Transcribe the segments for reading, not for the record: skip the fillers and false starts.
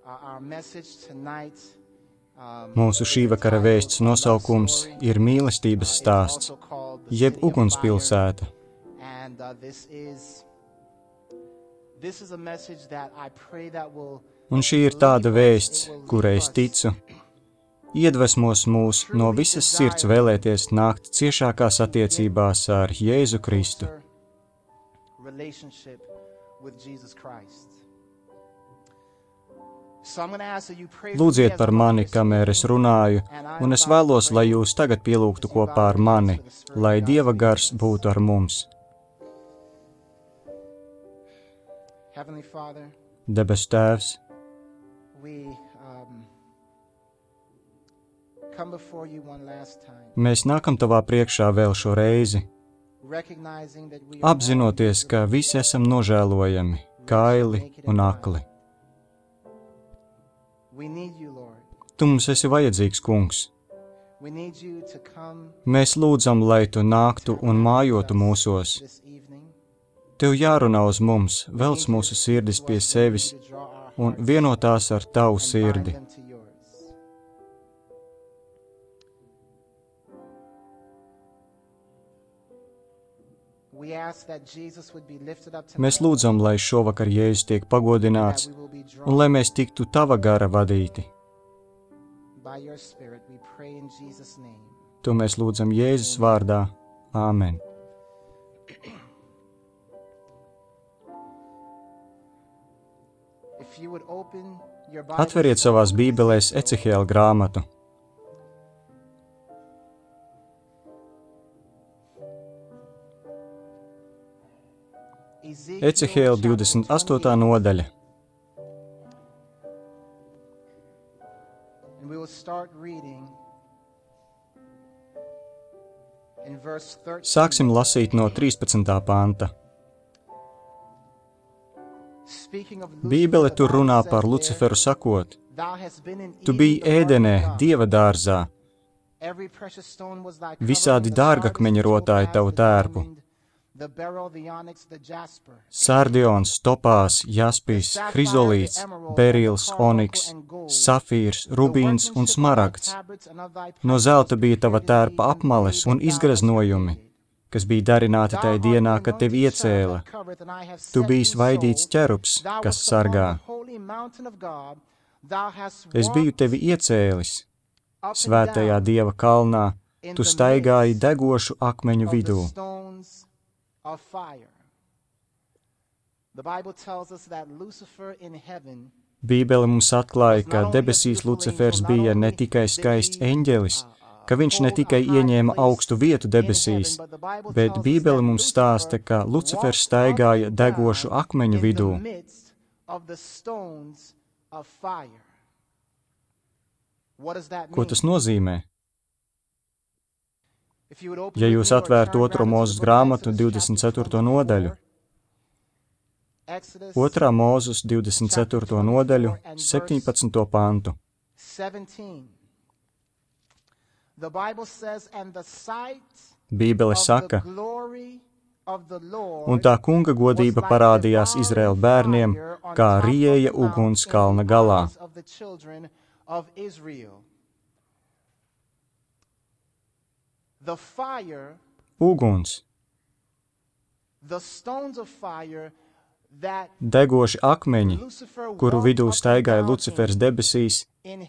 Mūsu šī vakara vēsts nosaukums ir mīlestības stāsts, jeb ugunspilsēta. Un šī ir tāda vēsts, kurai es ticu, iedvesmos mūs no visas sirds vēlēties nākt ciešākās attiecībās ar Jēzu Kristu. Lūdziet par mani, kamēr es runāju, un es vēlos, lai jūs tagad pielūgtu kopā ar mani, lai Dieva gars būtu ar mums. Debes Tēvs, mēs nākam Tavā priekšā vēl šo reizi, apzinoties, ka visi esam nožēlojami, kaili un akli. Tu mums esi vajadzīgs, Kungs. Mēs lūdzam, lai Tu nāktu un mājotu mūsos. Tev jārunā uz mums, velc mūsu sirdis pie sevis un vienotās ar Tavu sirdi. Mēs lūdzam, lai šovakar Jēzus tiek pagodināts un lai mēs tiktu Tava gara vadīti. To mēs lūdzam Jēzus vārdā. Āmen. Atveriet savās bībelēs Ecehēla grāmatu. Ecehēla 28. nodaļa. Sāksim lasīt no 13. panta. Bībele tur runā par Luciferu sakot: Tu biji Ēdenē, Dieva dārzā. Visādi dārgakmeņi rotāja tavu tērpu. Sardions, topās, jaspis, hrizolīts, berils, oniks, safīrs, rubīns un smaragds. No zelta bija tava tērpa apmales un izgraznojumi, kas bija darināti tajā dienā, kad tevi iecēla. Tu biji svaidīts ķerups, kas sargā. Es biju tevi iecēlis. Svētajā Dieva kalnā tu staigāji degošu akmeņu vidū. Bībele mums atklāja, ka debesīs Lucifers bija ne tikai skaists eņģelis, ka viņš ne tikai ieņēma augstu vietu debesīs, bet Bībele mums stāsta, ka Lucifers staigāja degošu akmeņu vidū. Ko tas nozīmē? Ja jūs atvērtu 2. Mūzes grāmatu 24. nodaļu, 2. Mūzes 24. nodaļu, 17. pantu. Bībele saka, un tā kunga godība parādījās Izraēla bērniem, kā rieja uguns kalna galā. Uguns, degoši akmeņi, kuru vidū staigāja Lucifers debesīs,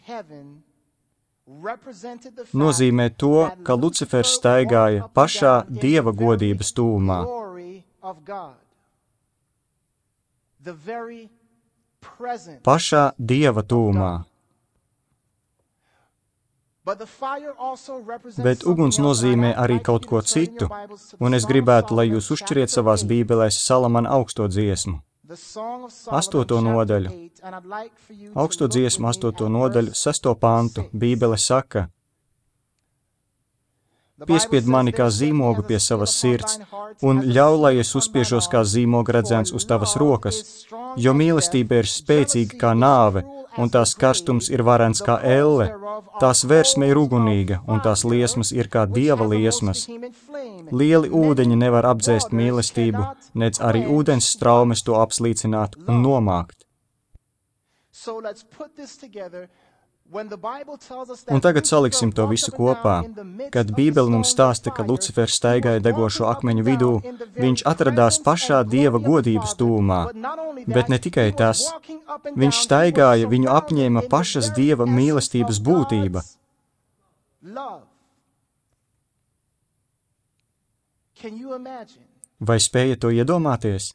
nozīmē to, ka Lucifers staigāja pašā Dieva godības tūmā. Pašā Dieva tūmā. Bet uguns nozīmē arī kaut ko citu, un es gribētu, lai jūs uzšķiriet savās bībelēs Salamana augsto dziesmu. 8. nodaļu. Augsto dziesmu 8. nodaļu, 6. pantu. Bībele saka: Piespied mani kā zīmogu pie savas sirds, un ļauj, lai es uzspiežos kā zīmoga redzens uz tavas rokas, jo mīlestība ir spēcīga kā nāve, un tās karstums ir varens kā elle, tās versme ir ugunīga, un tās liesmas ir kā Dieva liesmas. Lieli ūdeņi nevar apdzēst mīlestību, nec arī ūdens straumes to apslīcināt un nomākt. Un tagad saliksim to visu kopā. Kad Bībele mums stāsta, ka Lucifers staigāja degošo akmeņu vidū, viņš atradās pašā Dieva godības tūmā. Bet ne tikai tas. Viņš staigāja, viņu apņēma pašas Dieva mīlestības būtība. Vai spējat to iedomāties?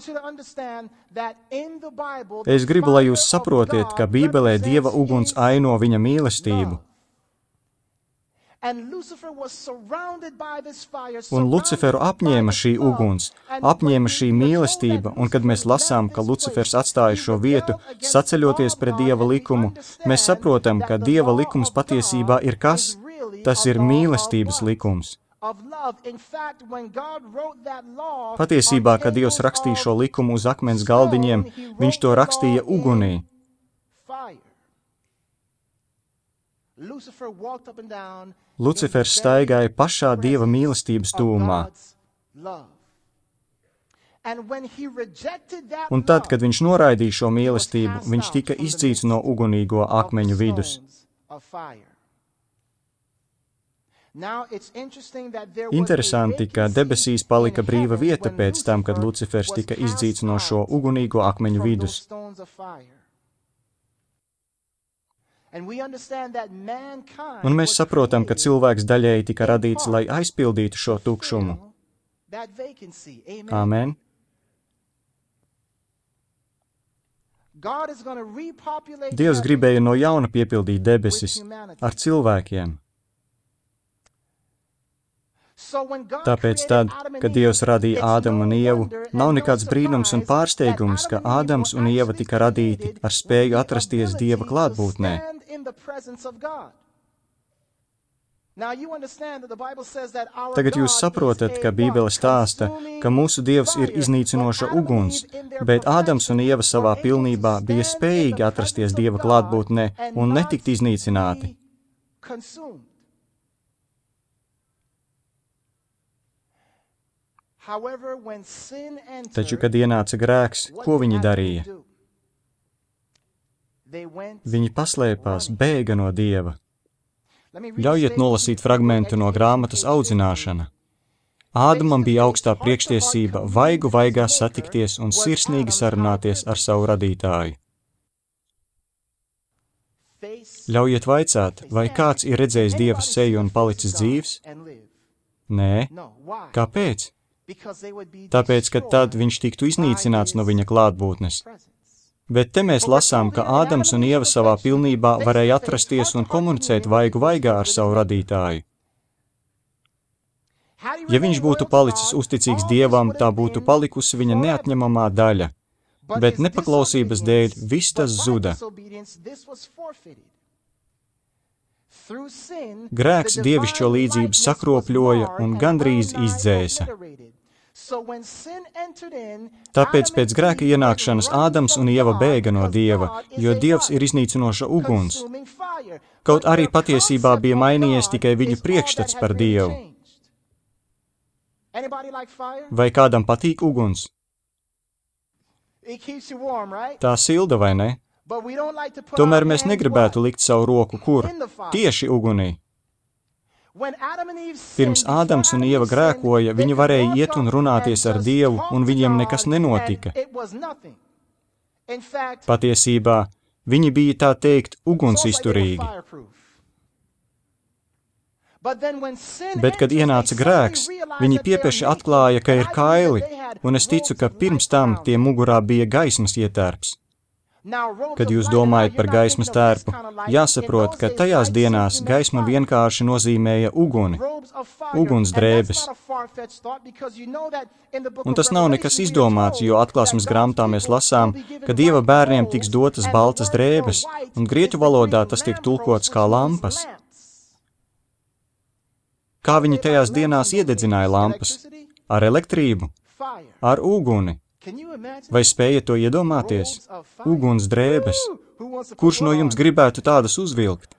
Es gribu, lai jūs saprotiet, ka Bībelē Dieva uguns aino viņa mīlestību. Un Luciferu apņēma šī uguns, apņēma šī mīlestība, un kad mēs lasām, ka Lucifers atstāja šo vietu, saceļoties pret Dieva likumu, mēs saprotam, ka Dieva likums patiesībā ir kas? Tas ir mīlestības likums. Patiesībā, kad Dievs rakstīja šo likumu uz akmens galdiņiem, viņš to rakstīja ugunī. Lucifers staigāja pašā Dieva mīlestības tūmā. Un tad, kad viņš noraidīja šo mīlestību, viņš tika izdzīts no ugunīgo akmeņu vidus. Interesanti, ka debesīs palika brīva vieta pēc tam, kad Lucifers tika izdzīts no šo ugunīgo akmeņu vidus. Un mēs saprotam, ka cilvēks daļēji tika radīts, lai aizpildītu šo tukšumu. Āmen. Dievs gribēja no jauna piepildīt debesis ar cilvēkiem. Tāpēc tad, kad Dievs radīja Ādamu un Ievu, nav nekāds brīnums un pārsteigums, ka Ādams un Ieva tika radīti ar spēju atrasties Dieva klātbūtnē. Tagad jūs saprotat, ka Bībele stāsta, ka mūsu Dievs ir iznīcinoša uguns, bet Ādams un Ieva savā pilnībā bija spējīgi atrasties Dieva klātbūtnē un netikt iznīcināti. Taču, kad ienāca grēks, ko viņi darīja? Viņi paslēpās, bēga no Dieva. Ļaujiet nolasīt fragmentu no grāmatas Audzināšana. Ādamam bija augstā priekštiesība vaigu vaigā satikties un sirsnīgi sarunāties ar savu radītāju. Ļaujiet vaicāt, vai kāds ir redzējis Dieva seju un palicis dzīvs? Nē. Kāpēc? Tāpēc, ka tad viņš tiktu iznīcināts no viņa klātbūtnes. Bet te mēs lasām, ka Ādams un Ieva savā pilnībā varēja atrasties un komunicēt vaigu vaigā ar savu radītāju. Ja viņš būtu palicis uzticīgs Dievam, tā būtu palikusi viņa neatņemamā daļa, bet nepaklausības dēļ viss tas zuda. Grēks dievišķo līdzību sakropļoja un gandrīz izdzēsa. Tāpēc pēc grēka ienākšanas Ādams un Ieva bēga no Dieva, jo Dievs ir iznīcinoša uguns. Kaut arī patiesībā bija mainījies tikai viņu priekšstats par Dievu. Vai kādam patīk uguns? Tā silda, vai ne? Tomēr mēs negribētu likt savu roku kur? Tieši ugunī. Pirms Ādams un Ieva grēkoja, viņi varēja iet un runāties ar Dievu, un viņiem nekas nenotika. Patiesībā, viņi bija tā teikt ugunsizturīgi. Bet, kad ienāca grēks, viņi piepieši atklāja, ka ir kaili, un es ticu, ka pirms tam tie mugurā bija gaismas ietērps. Kad jūs domājat par gaismas tērpu, jāsaprot, ka tajās dienās gaisma vienkārši nozīmēja uguni, ugunsdrēbes. Un tas nav nekas izdomāts, jo atklāsmes grāmatā mēs lasām, ka Dieva bērniem tiks dotas baltas drēbes, un grieķu valodā tas tiek tulkots kā lampas. Kā viņi tajās dienās iededzināja lampas? Ar elektrību? Ar uguni? Vai spējat to iedomāties? Uguns drēbes. Kurš no jums gribētu tādas uzvilkt?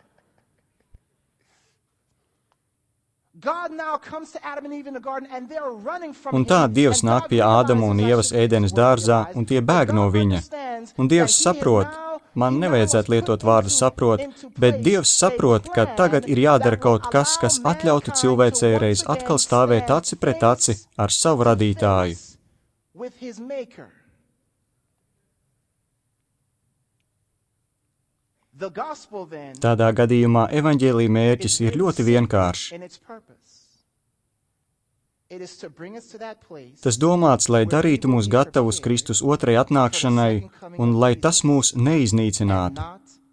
Un tā Dievs nāk pie Ādama un Ievas ēdenes dārzā, un tie bēg no viņa. Un Dievs saprot, Man nevajadzētu lietot vārdu saprot, bet Dievs saprot, ka tagad ir jādara kaut kas, kas atļautu cilvēcei reiz atkal stāvēt aci pret aci ar savu radītāju. Tādā gadījumā evaņģēlija mērķis ir ļoti vienkāršs. Tas domāts, lai darītu mūs gatavus Kristus otrai atnākšanai un lai tas mūs neiznīcinātu.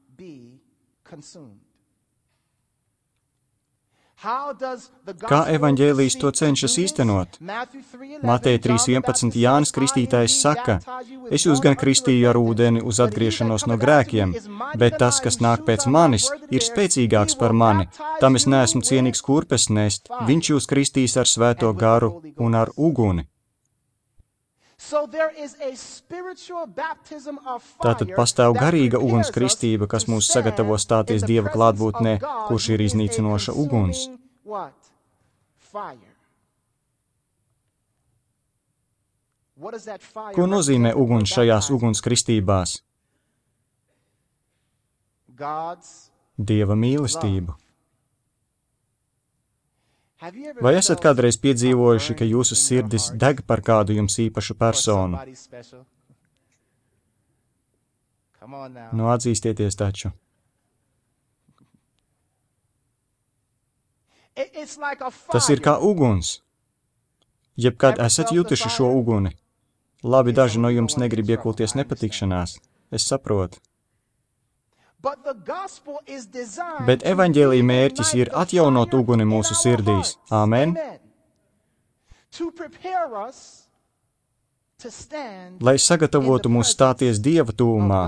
Kā evaņģēlijs to cenšas īstenot? Mateja 3.11 Jānis Kristītājs saka, es jūs gan kristīju ar ūdeni uz atgriešanos no grēkiem, bet tas, kas nāk pēc manis, ir spēcīgāks par mani. Tam es neesmu cienīgs kurpes nest, viņš jūs kristīs ar svēto garu un ar uguni. Tātad pastāv garīga uguns kristība, kas mūs sagatavo stāties Dieva klātbūtnē, kurš ir iznīcinoša uguns. Ko nozīmē uguns šajās uguns kristībās? Dieva mīlestību. Vai esat kādreiz piedzīvojuši, ka jūsu sirdis deg par kādu jums īpašu personu? Nu, atzīstieties taču. Tas ir kā uguns. Jebkad esat jutuši šo uguni? Labi, daži no jums negrib iekulties nepatikšanās. Es saprotu. Bet evaņģēlija mērķis ir atjaunot uguni mūsu sirdīs. Āmen. Lai sagatavotu mūs stāties Dieva tuvumā.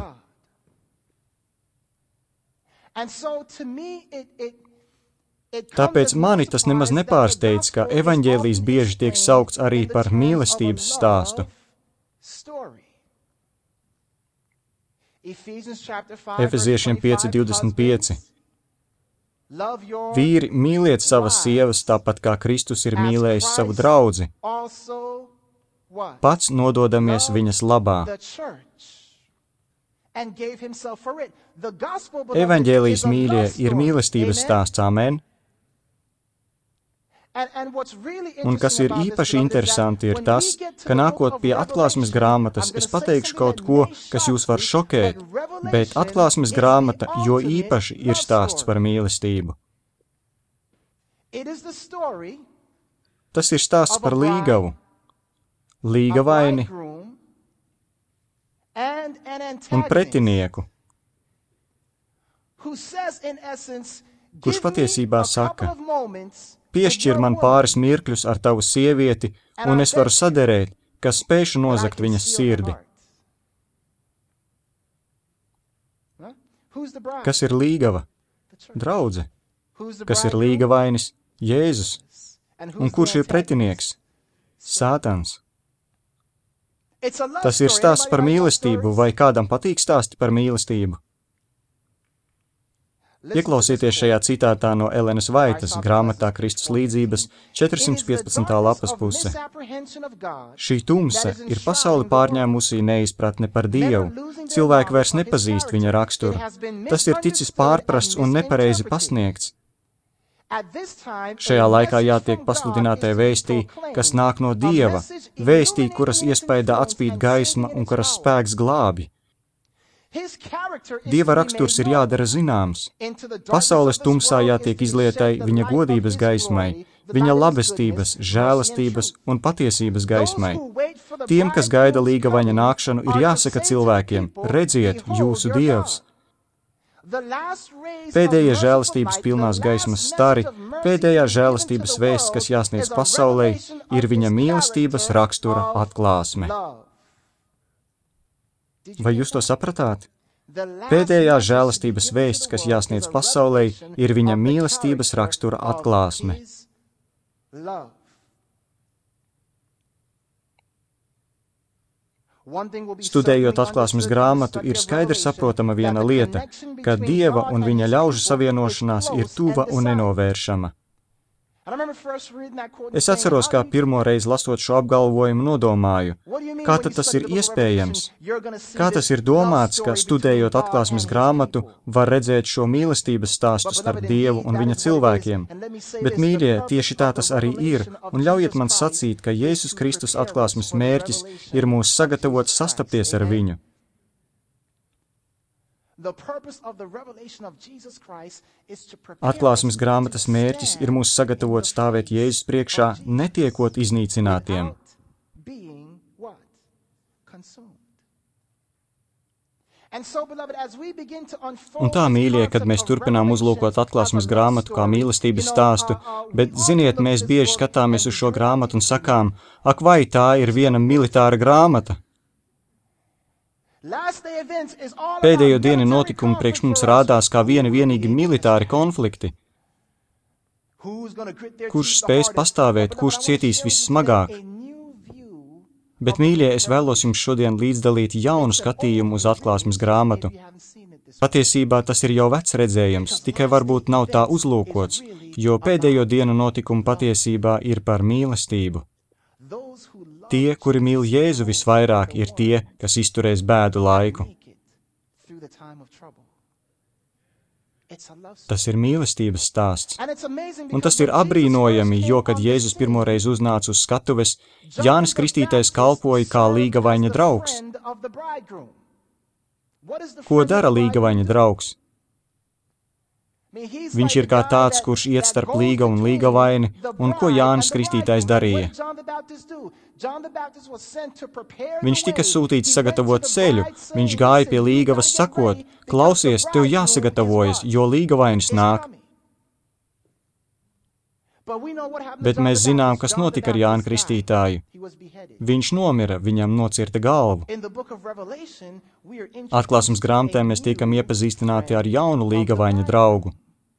Tāpēc mani tas nemaz nepārsteidz, ka evaņģēlijs bieži tiek saukts arī par mīlestības stāstu. Efeziešiem 5.25. Vīri, mīliet savas sievas tāpat kā Kristus ir mīlējis savu draudzi, pats nododamies viņas labā. Evaņģēlijs, mīļie, ir mīlestības stāsts, āmen. Un kas ir īpaši interesanti, ir tas, ka nākot pie atklāsmes grāmatas, es pateikšu kaut ko, kas jūs var šokēt, bet atklāsmes grāmata jo īpaši ir stāsts par mīlestību. Tas ir stāsts par līgavu, līgavaini un pretinieku, kurš patiesībā saka, piešķir man pāris mirkļus ar tavu sievieti, un es varu saderēt, ka spēšu nozagt viņas sirdi. Kas ir līgava? Draudze. Kas ir līgavainis? Jēzus. Un kurš ir pretinieks? Sātans. Tas ir stāsts par mīlestību, vai kādam patīk stāsti par mīlestību? Ieklausieties šajā citātā no Elenas Vaitas, grāmatā Kristus līdzības, 415. lapas puse. Šī tumsa ir pasauli pārņēmusī neizpratne par Dievu. Cilvēki vairs nepazīst viņa raksturu. Tas ir ticis pārprasts un nepareizi pasniegts. Šajā laikā jātiek pasludinātai vēstī, kas nāk no Dieva, vēstī, kuras iespaidā atspīd gaisma un kuras spēks glābi. Dieva raksturs ir jādara zināms. Pasaules tumsā jātiek izlietai viņa godības gaismai, viņa labestības, žēlastības un patiesības gaismai. Tiem, kas gaida līgavaņa nākšanu, ir jāsaka cilvēkiem, redziet, jūsu Dievs. Pēdējie žēlastības pilnās gaismas stari, pēdējā žēlastības vēsts, kas jāsniedz pasaulē, ir viņa mīlestības rakstura atklāsme. Vai jūs to sapratāt? Pēdējā žēlastības vēsts, kas jāsniedz pasaulē, ir viņa mīlestības rakstura atklāsme. Studējot atklāsmes grāmatu, ir skaidri saprotama viena lieta, ka Dieva un viņa ļaužu savienošanās ir tuva un nenovēršama. Es atceros, kā pirmo reizi lasot šo apgalvojumu nodomāju, kā tad tas ir iespējams? Kā tas ir domāts, ka studējot atklāsmes grāmatu var redzēt šo mīlestības stāstu starp Dievu un viņa cilvēkiem? Bet, mīļie, tieši tā tas arī ir, un ļaujiet man sacīt, ka Jēzus Kristus atklāsmes mērķis ir mūs sagatavot sastapties ar viņu. Atklāsmes grāmatas mērķis ir mūs sagatavot stāvēt Jēzus priekšā, netiekot iznīcinātiem. Un tā, mīļie, kad mēs turpinām uzlūkot atklāsmes grāmatu kā mīlestības stāstu, bet, ziniet, mēs bieži skatāmies uz šo grāmatu un sakām, ak vai tā ir viena militāra grāmata? Pēdējo dienu notikumi priekš mums rādās kā vienīgi militāri konflikti. Kurš spēs pastāvēt, kurš cietīs vissmagāk? Bet, mīļie, es vēlos jums šodien līdzdalīt jaunu skatījumu uz atklāsmes grāmatu. Patiesībā tas ir jau vecs redzējums, tikai varbūt nav tā uzlūkots, jo pēdējo dienu notikumi patiesībā ir par mīlestību. Tie, kuri mīl Jēzu visvairāk, ir tie, kas izturēs bēdu laiku. Tas ir mīlestības stāsts. Un tas ir apbrīnojami, jo, kad Jēzus pirmoreiz uznāca uz skatuves, Jānis Kristītājs kalpoja kā līgavaņa draugs. Ko dara līgavaņa draugs? Viņš ir kā tāds, kurš iet starp līga un līgavaini, un ko Jānis Kristītājs darīja? Viņš tika sūtīts sagatavot ceļu, viņš gāja pie līgavas sakot, klausies, tev jāsagatavojas, jo līgavainis nāk. Bet mēs zinām, kas notika ar Jānu Kristītāju. Viņš nomira, viņam nocirta galvu. Atklāsmes grāmatā mēs tiekam iepazīstināti ar jaunu līgavaņa draugu.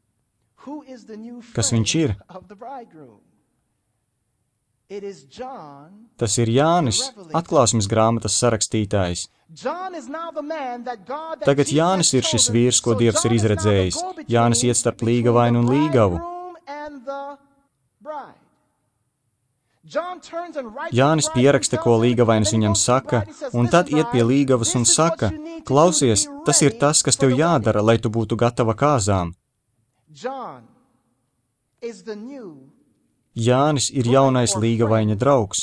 Kas viņš ir? Tas ir Jānis, atklāsmes grāmatas sarakstītājs. Tagad Jānis ir šis vīrs, ko Dievs ir izredzējis. Jānis iet starp līgavainu un līgavu. Jānis pieraksta, ko līgavainis viņam saka, un tad iet pie līgavas un saka, klausies, tas ir tas, kas tev jādara, lai tu būtu gatava kāzām. Jānis ir jaunais līgavaiņa draugs.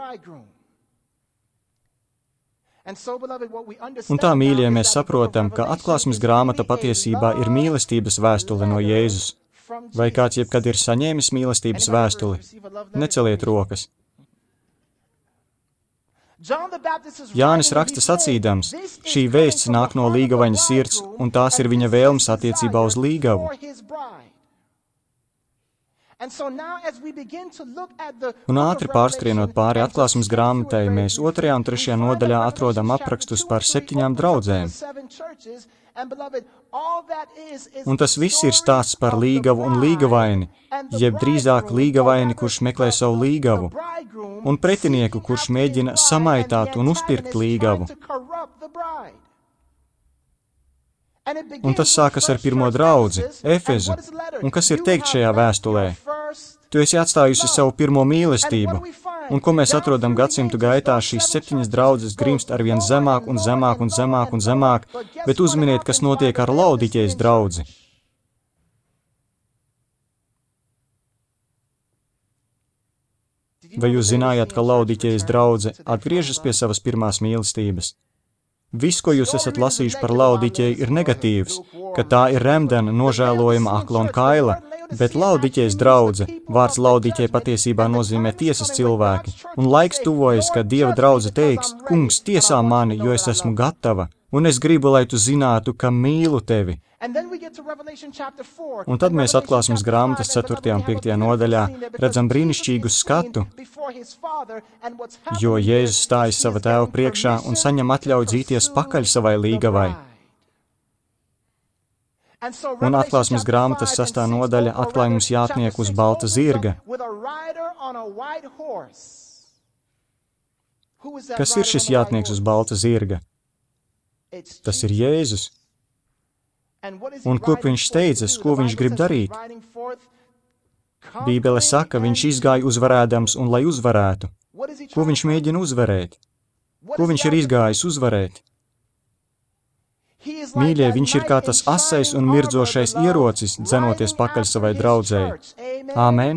Un tā, mīļie, mēs saprotam, ka atklāsmes grāmata patiesībā ir mīlestības vēstule no Jēzus. Vai kāds jebkad ir saņēmis mīlestības vēstuli? Neceliet rokas. Jānis raksta sacīdams, šī vēsts nāk no līgavaņa sirds, un tās ir viņa vēlmes attiecībā uz līgavu. Un ātri pārskrienot pāri atklāsmes grāmatai, mēs 2. un 3. nodaļā atrodam aprakstus par 7 draudzēm. Un tas viss ir stāsts par līgavu un līgavaini, jeb drīzāk līgavaini, kurš meklē savu līgavu, un pretinieku, kurš mēģina samaitāt un uzpirkt līgavu. Un tas sākas ar pirmo draudzi, Efezu. Un kas ir teikt šajā vēstulē? Tu esi atstājusi savu pirmo mīlestību. Un ko mēs atrodam gadsimtu gaitā, šīs 7 draudzes grimst arvien zemāk un zemāk un zemāk un zemāk, bet uzminiet, kas notiek ar Laodiķejas draudzi. Vai jūs zinājāt, ka Laodiķejas draudze atgriežas pie savas pirmās mīlestības? Viss, ko jūs esat lasījuši par Laodiķeju, ir negatīvs, ka tā ir remdena, nožēlojama, akla un kaila, bet Laodiķejas draudze, vārds Laodiķeja patiesībā nozīmē tiesas cilvēki, un laiks tuvojas, kad Dieva draudze teiks, kungs, tiesā mani, jo es esmu gatava, un es gribu, lai tu zinātu, ka mīlu tevi. Un tad mēs atklāsmes grāmatas 4. un 5. nodaļā redzam brīnišķīgu skatu, jo Jēzus stājas sava tēva priekšā un saņem atļauju dzīties pakaļ savai līgavai. Un atklāsmes grāmatas 6. nodaļa atklāja mums jātnieku uz balta zirga. Kas ir šis jātnieks uz balta zirga? Tas ir Jēzus. Un ko viņš steidzas, ko viņš grib darīt? Bībele saka, viņš izgāja uzvarēdams un lai uzvarētu. Ko viņš mēģina uzvarēt? Ko viņš ir izgājis uzvarēt? Mīļie, viņš ir kā tas asais un mirdzošais ierocis, dzenoties pakaļ savai draudzēji. Āmen!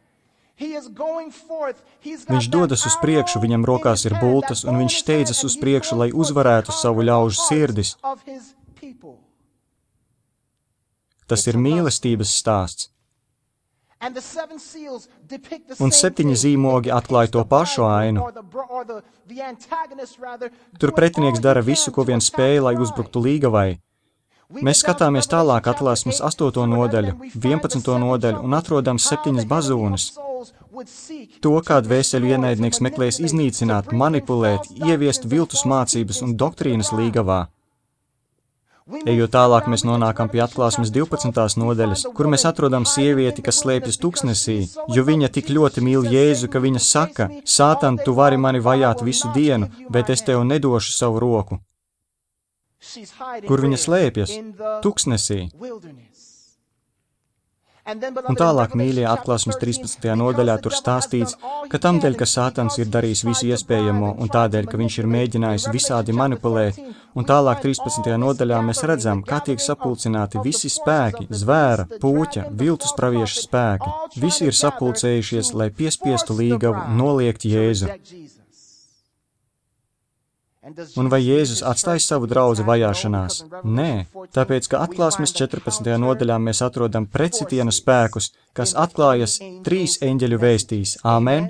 Viņš dodas uz priekšu, viņam rokās ir bultas, un viņš steidzas uz priekšu, lai uzvarētu savu ļaužu sirdis. Tas ir mīlestības stāsts. Un 7 zīmogi atklāja to pašu ainu. Tur pretinieks dara visu, ko vien spēja, lai uzbruktu līgavai. Mēs skatāmies tālāk Atklāsmes 8. nodaļu, 11. nodaļu un atrodam 7 bazūnes. To, kā dvēseļu ienaidnieks meklēs iznīcināt, manipulēt, ieviest viltus mācības un doktrīnas līgavā. Ejot tālāk, mēs nonākam pie Atklāsmes 12. nodaļas, kur mēs atrodam sievieti, kas slēpjas tuksnesī, jo viņa tik ļoti mīl Jēzu, ka viņa saka, Sātan, tu vari mani vajāt visu dienu, bet es tev nedošu savu roku. Kur viņa slēpjas? Tuksnesī. Un tālāk, mīļie, Atklāsmes 13. nodaļā tur stāstīts, ka tamdēļ, ka Sātans ir darījis visu iespējamo un tādēļ, ka viņš ir mēģinājis visādi manipulēt, un tālāk 13. nodaļā mēs redzam, kā tiek sapulcināti visi spēki, zvēra, pūķa, viltus praviešu spēki. Visi ir sapulcējušies, lai piespiestu līgavu noliegt Jēzu. Un vai Jēzus atstāja savu draudzi vajāšanās? Nē, tāpēc, ka Atklāsmes 14. nodaļā mēs atrodam precitienu spēkus, kas atklājas 3 eņģeļu vēstīs. Āmen!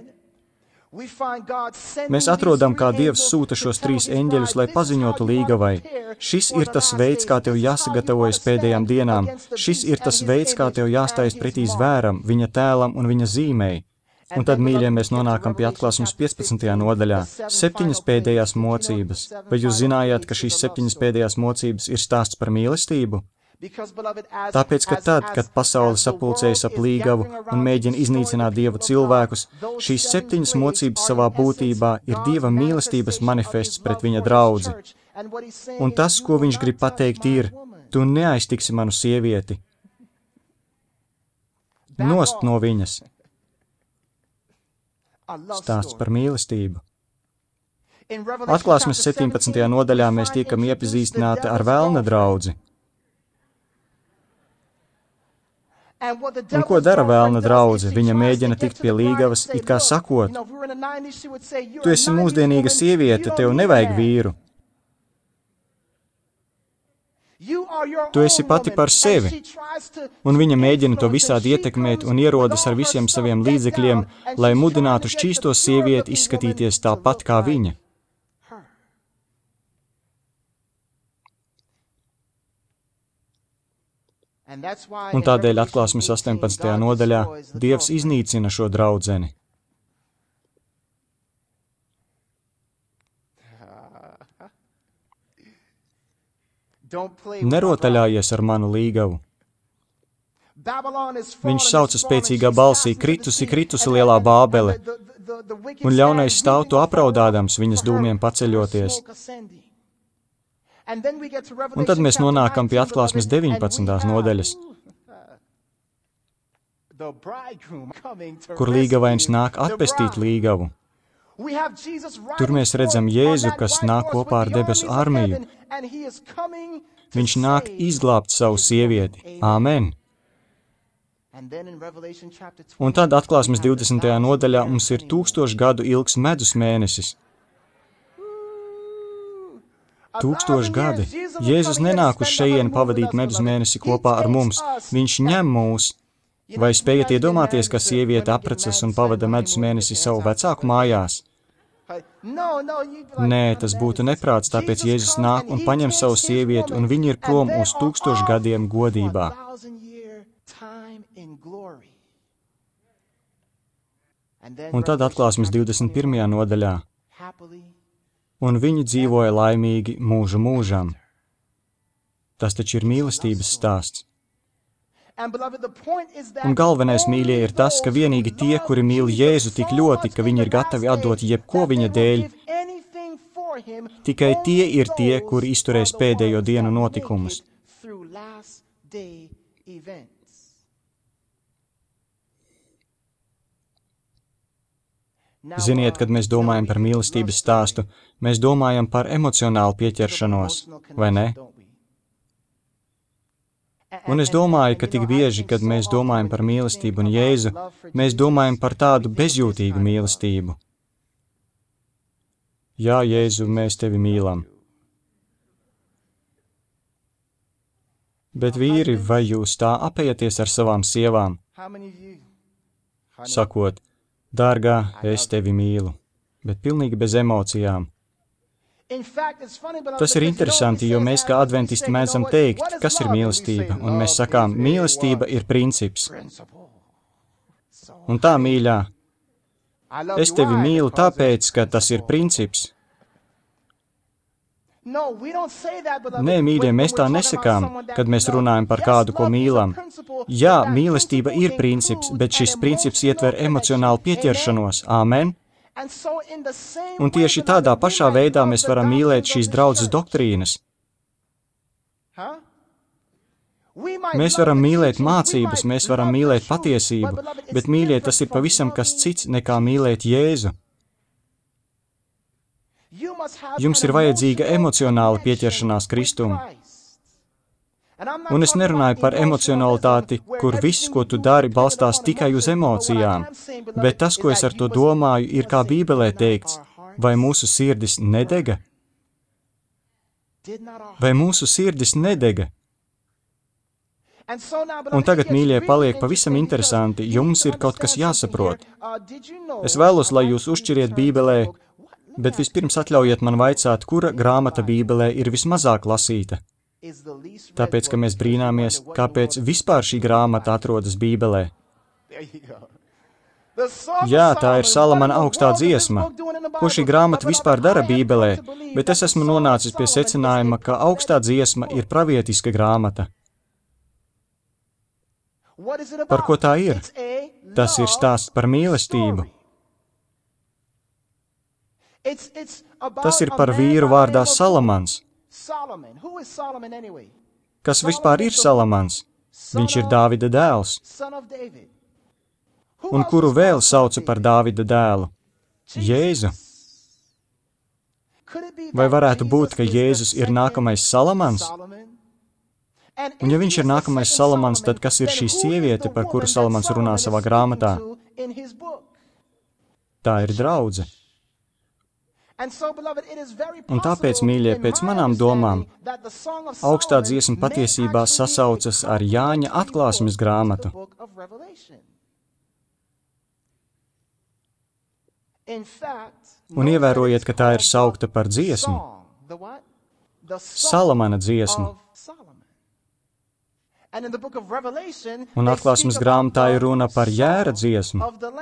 Mēs atrodam, kā Dievs sūta šos 3 eņģeļus, lai paziņotu līgavai. Šis ir tas veids, kā tev jāsagatavojas pēdējām dienām. Šis ir tas veids, kā tev jāstājas pretī zvēram, viņa tēlam un viņa zīmei. Un tad, mīļie, mēs nonākam pie Atklāsmes 15. nodaļā. 7 pēdējās mocības. Vai jūs zinājāt, ka šīs 7 pēdējās mocības ir stāsts par mīlestību? Tāpēc, ka tad, kad pasaule sapulcējas ap līgavu un mēģina iznīcināt Dieva cilvēkus, šīs 7 mocības savā būtībā ir Dieva mīlestības manifests pret viņa draudzi. Un tas, ko viņš grib pateikt, ir, tu neaiztiksi manu sievieti. Nost no viņas. Stāsts par mīlestību. Atklāsmes 17. nodaļā mēs tiekam iepazīstināti ar velna draudzi. Un ko dara velna draudze? Viņa mēģina tikt pie līgavas, it kā sakot, tu esi mūsdienīga sieviete, tev nevajag vīru. Tu esi pati par sevi, un viņa mēģina to visādi ietekmēt un ierodas ar visiem saviem līdzekļiem, lai mudinātu šķīsto sievieti izskatīties tāpat kā viņa. Un tādēļ Atklāsmes 18. nodaļā Dievs iznīcina šo draudzeni. Nerotaļājies ar manu līgavu. Viņš sauca spēcīgā balsī, kritusi, kritusi lielā Bābele, un ļaunais stāv to apraudādams viņas dūmiem paceļoties. Un tad mēs nonākam pie Atklāsmes 19. nodaļas, kur līgavains nāk atpestīt līgavu. Tur mēs redzam Jēzu, kas nāk kopā ar debesu armiju. Viņš nāk izglābt savu sievieti. Āmen! Un tad Atklāsmes 20. nodaļā mums ir 1000 gadu ilgs medus mēnesis. 1000 gadi. Jēzus nenāk uz šejienu pavadīt medus mēnesi kopā ar mums. Viņš ņem mūs. Vai spējat iedomāties, ka sieviete apprecas un pavada medus mēnesi savu vecāku mājās? Nē, tas būtu neprāts, tāpēc Jēzus nāk un paņem savu sievieti, un viņi ir prom uz 1000 gadiem godībā. Un tad Atklāsmes 21. nodaļā. Un viņi dzīvoja laimīgi mūžu mūžam. Tas taču ir mīlestības stāsts. Un galvenais, mīļie, ir tas, ka vienīgi tie, kuri mīl Jēzu tik ļoti, ka viņi ir gatavi atdot jebko viņa dēļ, tikai tie ir tie, kuri izturēs pēdējo dienu notikumus. Ziniet, kad mēs domājam par mīlestības stāstu, mēs domājam par emocionālu pieķeršanos, vai ne? Un es domāju, ka tik bieži, kad mēs domājam par mīlestību un Jēzu, mēs domājam par tādu bezjūtīgu mīlestību. Jā, Jēzu, mēs tevi mīlam. Bet vīri, vai jūs tā apējaties ar savām sievām? Sakot, dārgā, es tevi mīlu, bet pilnīgi bez emocijām. Tas ir interesanti, jo mēs kā adventisti mēdzam teikt, kas ir mīlestība, un mēs sakām, mīlestība ir princips. Un tā, mīļā, es tevi mīlu tāpēc, ka tas ir princips. Nē, mīļie, mēs tā nesakām, kad mēs runājam par kādu, ko mīlam. Jā, mīlestība ir princips, bet šis princips ietver emocionālu pieķeršanos. Āmen? Un tieši tādā pašā veidā mēs varam mīlēt šīs draudzes doktrīnas. Mēs varam mīlēt mācības, mēs varam mīlēt patiesību, bet, mīļie, tas ir pavisam kas cits nekā mīlēt Jēzu. Jums ir vajadzīga emocionāla pieķeršanās Kristum. Un es nerunāju par emocionalitāti, kur viss, ko tu dari, balstās tikai uz emocijām, bet tas, ko es ar to domāju, ir kā Bībelē teikts, vai mūsu sirdis nedega? Vai mūsu sirdis nedega? Un tagad, mīļie, paliek pavisam interesanti, jums ir kaut kas jāsaprot. Es vēlos, lai jūs uzšķiriet Bībelē, bet vispirms atļaujiet man vaicāt, kura grāmata Bībelē ir vismazāk lasīta. Tāpēc, ka mēs brīnāmies, kāpēc vispār šī grāmata atrodas Bībelē. Jā, tā ir Salamana augstā dziesma. Ko šī grāmata vispār dara Bībelē, bet es esmu nonācis pie secinājuma, ka augstā dziesma ir pravietiska grāmata. Par ko tā ir? Tas ir stāsts par mīlestību. Tas ir par vīru vārdā Salamans. Kas vispār ir Salamans? Viņš ir Dāvida dēls. Un kuru vēl sauca par Dāvida dēlu? Jēzu. Vai varētu būt, ka Jēzus ir nākamais Salamans? Un ja viņš ir nākamais Salamans, tad kas ir šī sieviete, par kuru Salamans runā savā grāmatā? Tā ir draudze. Un tāpēc, mīļie, pēc manām domām, augstā dziesma patiesībā sasaucas ar Jāņa atklāsmes grāmatu. Un ievērojiet, ka tā ir saukta par dziesmu. Salamana dziesmu. Un atklāsmes grāmatā ir runa par jēra dziesmu.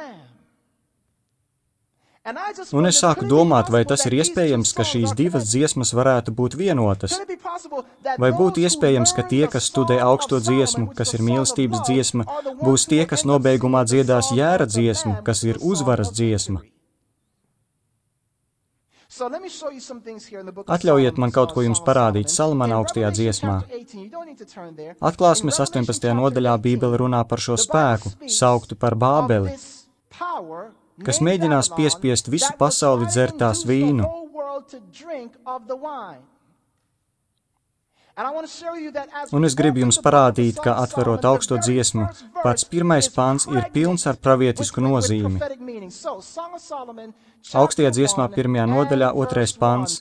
Un es sāku domāt, vai tas ir iespējams, ka šīs divas dziesmas varētu būt vienotas. Vai būtu iespējams, ka tie, kas studē augsto dziesmu, kas ir mīlestības dziesma, būs tie, kas nobeigumā dziedās jēra dziesmu, kas ir uzvaras dziesma. Atļaujiet man kaut ko jums parādīt Salamana augstajā dziesmā. Atklāsmes 18. nodaļā Bībele runā par šo spēku, sauktu par Bābeli, kas mēģinās piespiest visu pasauli dzert tās vīnu. Un es gribu jums parādīt, ka atverot augsto dziesmu, pats pirmais pants ir pilns ar pravietisku nozīmi. Augstajā dziesmā 1. nodaļā 2. pants.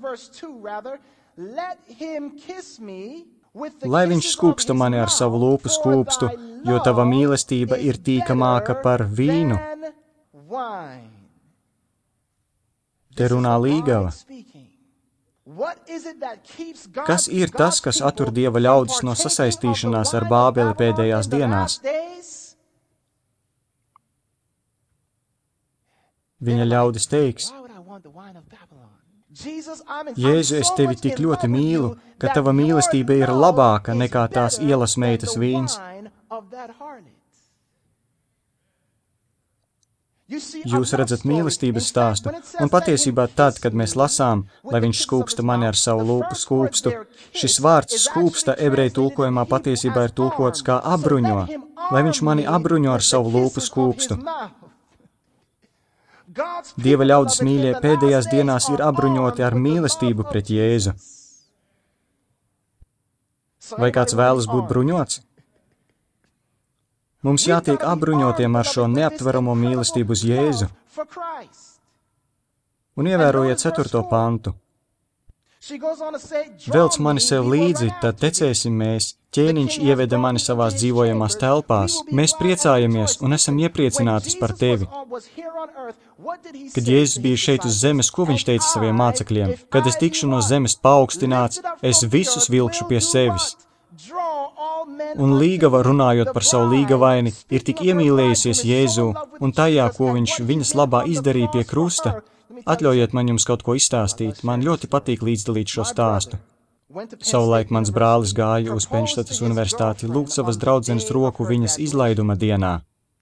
Lai viņš skūpsta mani ar savu lūpu skūpstu, jo tava mīlestība ir tīkamāka par vīnu. Te runā līgava. Kas ir tas, kas attur Dieva ļaudis no sasaistīšanās ar Bābeli pēdējās dienās? Viņa ļaudis teiks, Jēzu, es tevi tik ļoti mīlu, ka tava mīlestība ir labāka nekā tās ielas meitas vīns. Jūs redzat mīlestības stāstu, un patiesībā tad, kad mēs lasām, lai viņš skūpsta mani ar savu lūpu skūpstu, šis vārds skūpsta ebreju tulkojumā patiesībā ir tulkots kā abruņo, lai viņš mani abruņo ar savu lūpu skūpstu. Dieva ļaudis mīļie pēdējās dienās ir apbruņoti ar mīlestību pret Jēzu. Vai kāds vēlas būt bruņots? Mums jātiek apbruņotiem ar šo neaptveramo mīlestību uz Jēzu. Un ievērojiet 4. pantu. Velc mani sev līdzi, tad tecēsim mēs. Ķēniņš ieveda mani savās dzīvojamās telpās. Mēs priecājamies un esam iepriecinātas par tevi. Kad Jēzus bija šeit uz zemes, ko viņš teica saviem mācekļiem? Kad es tikšu no zemes paaugstināts, es visus vilkšu pie sevis. Un līgava, runājot par savu līgavaini, ir tik iemīlējusies Jēzū un tajā, ko viņš viņas labā izdarīja pie krusta. Atļaujiet man jums kaut ko izstāstīt, man ļoti patīk līdzdalīt šo stāstu. Savulaik mans brālis gāja uz Penštatas universitāti lūgt savas draudzenes roku viņas izlaiduma dienā.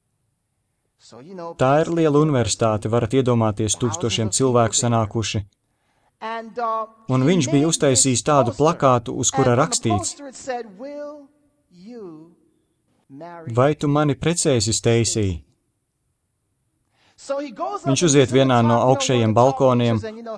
Tā ir liela universitāte, varat iedomāties 1000 cilvēku sanākuši. Un viņš bija uztaisījis tādu plakātu, uz kura rakstīts: Vai tu mani precēsi, Steisī? Viņš uziet vienā no augšējiem balkoniem,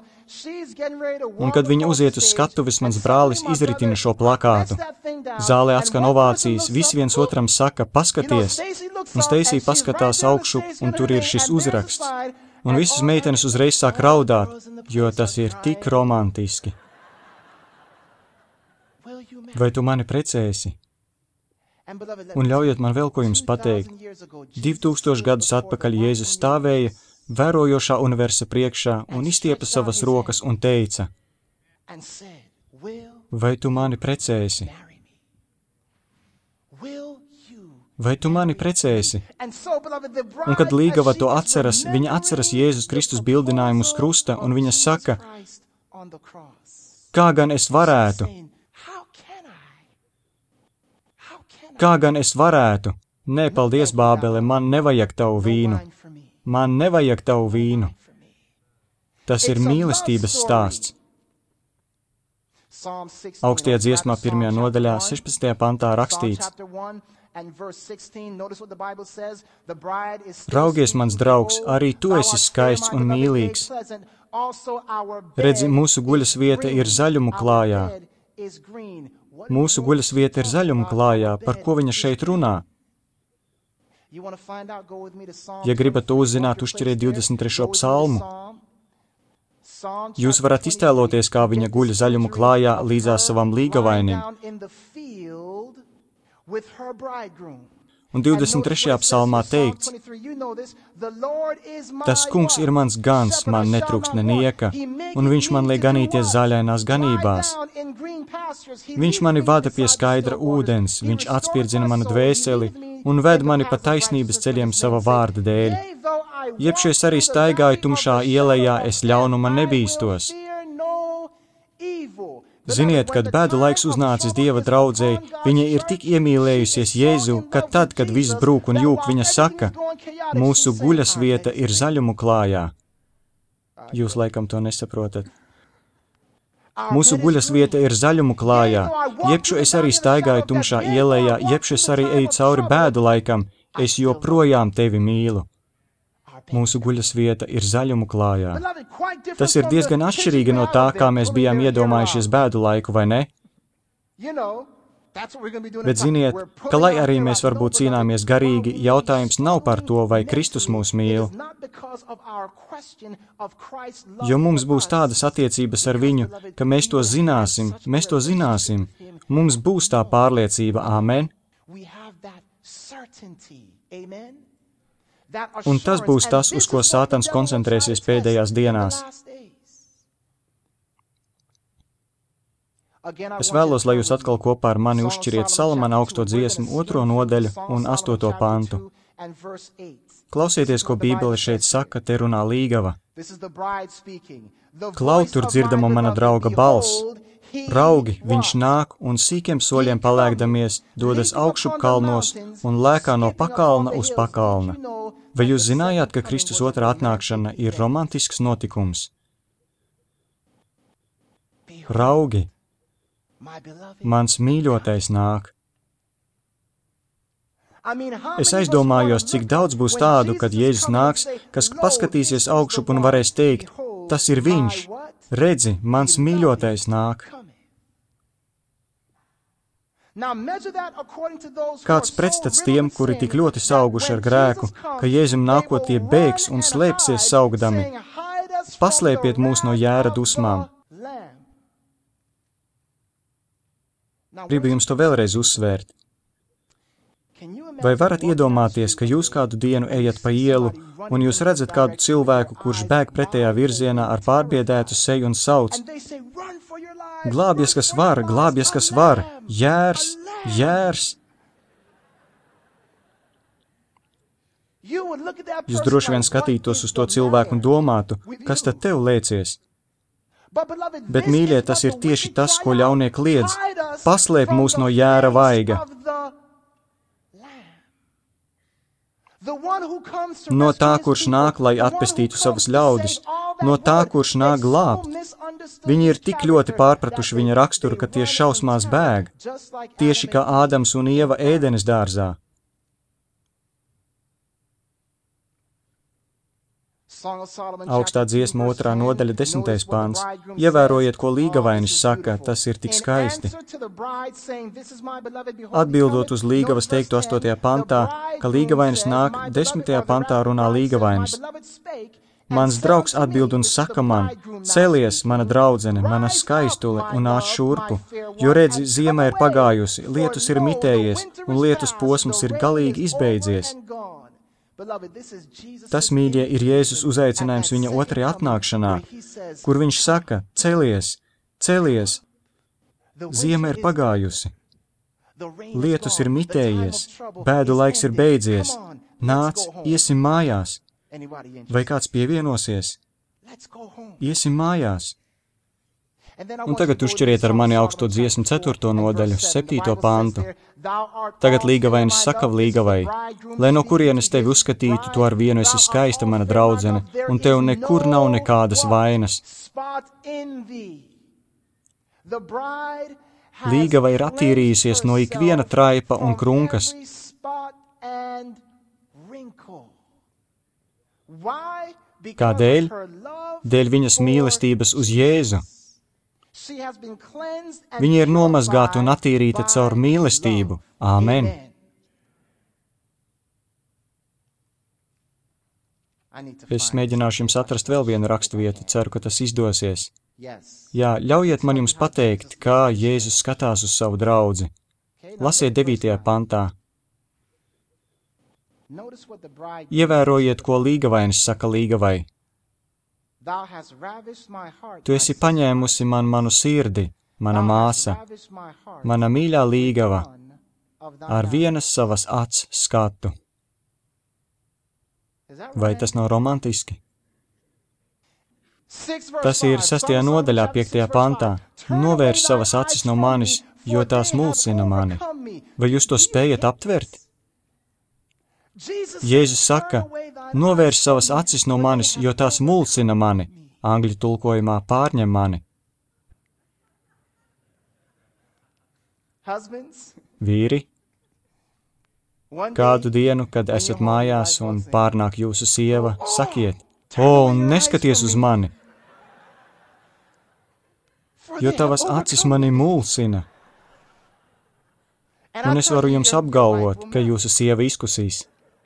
un kad viņa uziet uz skatuves, mans brālis izritina šo plakātu. Zālē atskan ovācijas, visi viens otram saka, paskaties, un Steisī paskatās augšu, un tur ir šis uzraksts. Un visas meitenes uzreiz sāk raudāt, jo tas ir tik romantiski. Vai tu mani precēsi? Un ļaujiet man vēl ko jums pateikt. 2000 gadus atpakaļ Jēzus stāvēja vērojošā universa priekšā un izstiepa savas rokas un teica: Vai tu mani precēsi? Vai tu mani precēsi? Un kad līgava to atceras, viņa atceras Jēzus Kristus bildinājumu uz krusta, un viņa saka: Kā gan es varētu? Kā gan es varētu? Nē, paldies, Bābele, man nevajag tavu vīnu. Man nevajag tavu vīnu. Tas ir mīlestības stāsts. Augstajā dziesmā 1. nodaļā 16. pantā rakstīts: Raugies, mans draugs, arī tu esi skaists un mīlīgs. Redzi, mūsu guļas vieta ir zaļumu klājā. Mūsu guļas vieta ir zaļumu klājā, par ko viņa šeit runā. Ja gribat to uzzināt, uzšķiriet 23. psalmu. Jūs varat iztēloties, kā viņa guļ zaļumu klājā līdzās savam līgavainim. Un 23. psalmā teikts: Tas kungs ir mans gans, man netrūkst nenieka, un viņš man liek ganīties zaļainās ganībās. Viņš mani vada pie skaidra ūdens, viņš atspirdzina manu dvēseli un ved mani pa taisnības ceļiem sava vārda dēļ. Iepšies arī staigāju tumšā ielējā, es ļaunuma nebīstos. Ziniet, kad bēdu laiks uznācis Dieva draudzei, viņa ir tik iemīlējusies Jēzu, ka tad, kad viss brūk un jūk, viņa saka: Mūsu guļas vieta ir zaļumu klājā. Jūs laikam to nesaprotat. Mūsu guļas vieta ir zaļumu klājā. Jebšu es arī staigāju tumšā ielējā, jebšu es arī eju cauri bēdu laikam, es joprojām tevi mīlu. Mūsu guļas vieta ir zaļumu klājā. Tas ir diezgan atšķirīgi no tā, kā mēs bijām iedomājušies bēdu laiku, vai ne? Bet ziniet, ka lai arī mēs varbūt cīnāmies garīgi, jautājums nav par to, vai Kristus mūs mīl. Jo mums būs tādas attiecības ar viņu, ka mēs to zināsim. Mums būs tā pārliecība, āmen. Un tas būs tas, uz ko Sātans koncentrēsies pēdējās dienās. Es vēlos, lai jūs atkal kopā ar mani uzšķiriet Salamana augsto dziesmu 2. nodaļu un 8. pantu. Klausieties, ko Bībele šeit saka, te runā līgava. Klau, tur dzirdama mana drauga balss. Raugi, viņš nāk un sīkiem soļiem palēkdamies, dodas augšup kalnos un lēkā no pakalna uz pakalna. Vai jūs zinājāt, ka Kristus otrā atnākšana ir romantisks notikums? Raugi, mans mīļotais nāk. Es aizdomājos, cik daudz būs tādu, kad Jēzus nāks, kas paskatīsies augšup un varēs teikt, tas ir viņš, redzi, mans mīļotais nāk. Kāds pretstats tiem, kuri tik ļoti sauguši ar grēku, ka Jēzum nākot tie bēgs un slēpsies saugdami. Paslēpiet mūs no jēra dusmām. Gribu jums to vēlreiz uzsvērt. Vai varat iedomāties, ka jūs kādu dienu ejat pa ielu, un jūs redzat kādu cilvēku, kurš bēg pretējā virzienā ar pārbiedētu seju un sauc: Glābjies, kas var, jērs, jērs! Jūs droši vien skatītos uz to cilvēku un domātu, kas tad tev lēcies? Bet, mīļie, tas ir tieši tas, ko ļaunieki liedz. Paslēp mūs no jēra vaiga. No tā, kurš nāk, lai atpestītu savus ļaudis, no tā, kurš nāk glābt. Viņi ir tik ļoti pārpratuši viņa raksturu, ka tie šausmās bēg, tieši kā Ādams un Ieva Ēdenes dārzā. Augstā dziesma 2. nodaļa 10. pāns. Ievērojiet, ko līgavainis saka, tas ir tik skaisti. Atbildot uz līgavas teikto 8. pantā, ka līgavainis nāk, 10. pantā runā līgavainis. Mans draugs atbild un saka man: celies, mana draudzene, mana skaistule, un nāc šurpu, jo redzi, ziema ir pagājusi, lietus ir mitējies, un lietus posms ir galīgi izbeidzies. Tas, mīļie, ir Jēzus uzaicinājums viņa otrajā atnākšanā, kur viņš saka: celies, celies, ziema ir pagājusi, lietus ir mitējies, bēdu laiks ir beidzies, nāc, iesim mājās. Vai kāds pievienosies? Iesim mājās. Un tagad uzšķiriet ar mani augsto dziesmu 4. nodaļu, 7. pantu. Tagad līgavainis saka līgavai: lai no kurienes tevi uzskatītu, tu ar vienu esi skaista, mana draudzene, un tev nekur nav nekādas vainas. Līgava ir attīrījusies no ikviena traipa un krunkas. Kādēļ? Dēļ viņas mīlestības uz Jēzu. Viņa ir nomazgāta un attīrīta caur mīlestību. Āmen. Es mēģināšu jums atrast vēl vienu raksturvietu, ceru, ka tas izdosies. Jā, ļaujiet man jums pateikt, kā Jēzus skatās uz savu draudzi. Lasiet 9. pantā. Ievērojiet, ko līgavainis saka līgavai. Tu esi paņēmusi manu sirdi, mana māsa, mana mīļā līgava, ar vienas savas acs skatu. Vai tas nav romantiski? Tas ir 6. nodaļā, 5. pantā. Novērš savas acis no manis, jo tās mulsina mani. Vai jūs to spējat aptvert? Jēzus saka: novērš savas acis no manis, jo tās mulsina mani. Angļu tulkojumā pārņem mani. Vīri, kādu dienu, kad esat mājās un pārnāk jūsu sieva, sakiet: o, neskaties uz mani, jo tavas acis mani mulsina. Un es varu jums apgalvot, ka jūsu sieva izkusīs.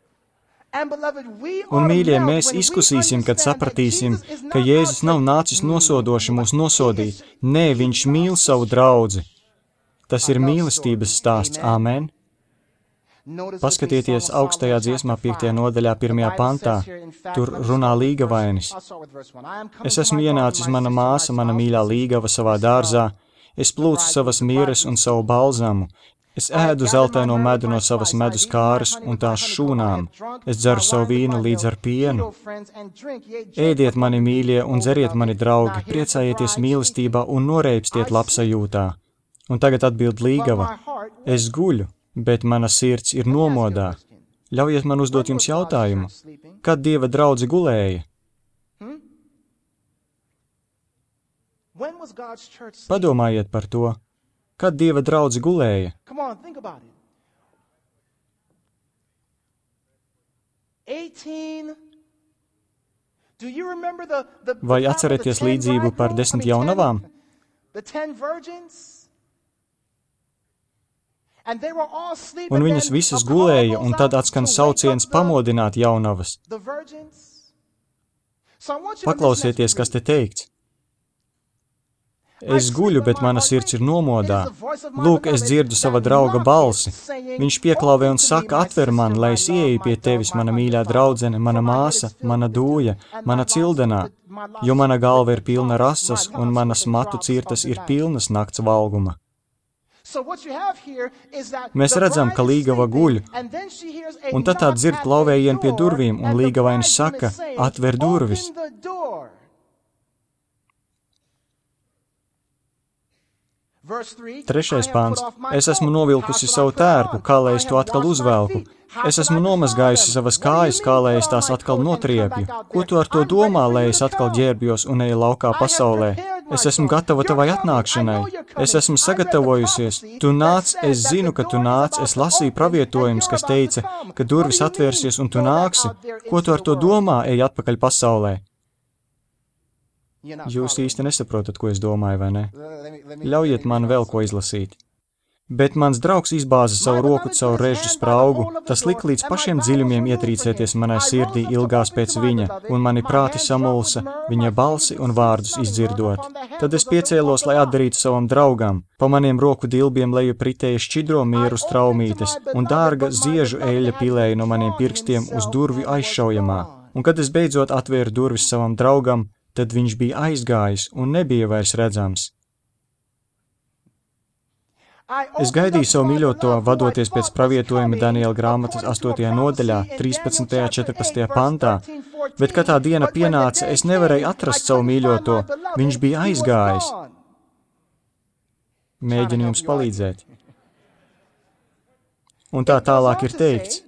Un, mīļie, mēs izkusīsim, kad sapratīsim, ka Jēzus nav nācis nosodoši mūs nosodīt. Nē, viņš mīl savu draudzi. Tas ir mīlestības stāsts. Āmen. Paskatieties augstajā dziesmā 5. nodaļā 1. pantā. Tur runā līgavainis. Es esmu ienācis, mana māsa, mana mīļā līgava savā dārzā. Es plūcu savas mieres un savu balzamu. Es ēdu zeltaino medu no savas medus kāras un tās šūnām. Es dzeru savu vīnu līdz ar pienu. Ēdiet mani mīļie un dzeriet mani draugi, priecājieties mīlestībā un noreipstiet labsajūtā. Un tagad atbild līgava: es guļu, bet mana sirds ir nomodā. Ļaujiet man uzdot jums jautājumu: kad Dieva draudze gulēja? Padomājiet par to. Kad Dieva draudze gulēja? Vai atcerieties līdzību par 10 jaunavām? Un viņas visas gulēja, un tad atskan sauciens pamodināt jaunavas. Paklausieties, kas te teikts. Es guļu, bet mana sirds ir nomodā. Lūk, es dzirdu sava drauga balsi. Viņš pieklauvē un saka, atver man, lai es ieeju pie tevis, mana mīļā draudzene, mana māsa, mana dūja, mana cildenā, jo mana galva ir pilna rasas un manas matu cirtas ir pilnas nakts valguma. Mēs redzam, ka līgava guļ, un tad tā dzird klauvējienu pie durvīm, un līgavainis saka, atver durvis. 3. pāns. Es esmu novilkusi savu tērpu, kā lai es to atkal uzvelku. Es esmu nomazgājusi savas kājas, kā lai es tās atkal notriepju. Ko tu ar to domā, lai es atkal ģērbjos un eju laukā pasaulē? Es esmu gatava tavai atnākšanai. Es esmu sagatavojusies. Tu nāc, es zinu, ka tu nāc. Es lasīju pravietojumus, kas teica, ka durvis atvērsies un tu nāksi. Ko tu ar to domā, ej atpakaļ pasaulē? Jūs īsti nesaprotat, ko es domāju, vai ne? Ļaujiet man vēl ko izlasīt. Bet mans draugs izbāza savu roku caur režģu spraugu, tas lika līdz pašiem dziļumiem ietrīcēties manai sirdī ilgās pēc viņa, un mani prāti samulsa, viņa balsi un vārdus izdzirdot. Tad es piecēlos, lai atdarītu savam draugam. Pa maniem roku dilbiem leju pritēja šķidro mieru straumītes, un dārga ziežu eļļa pilēja no maniem pirkstiem uz durvju aizšaujamā. Un kad es beidzot atvēru durvis savam draugam, tad viņš bija aizgājis un nebija vairs redzams. Es gaidīju savu mīļoto, vadoties pēc pravietojuma Daniela grāmatas 8. nodaļā, 13. 14. pantā, bet, kad tā diena pienāca, es nevarēju atrast savu mīļoto, viņš bija aizgājis. Mēģinu jums palīdzēt. Un tā tālāk ir teikts.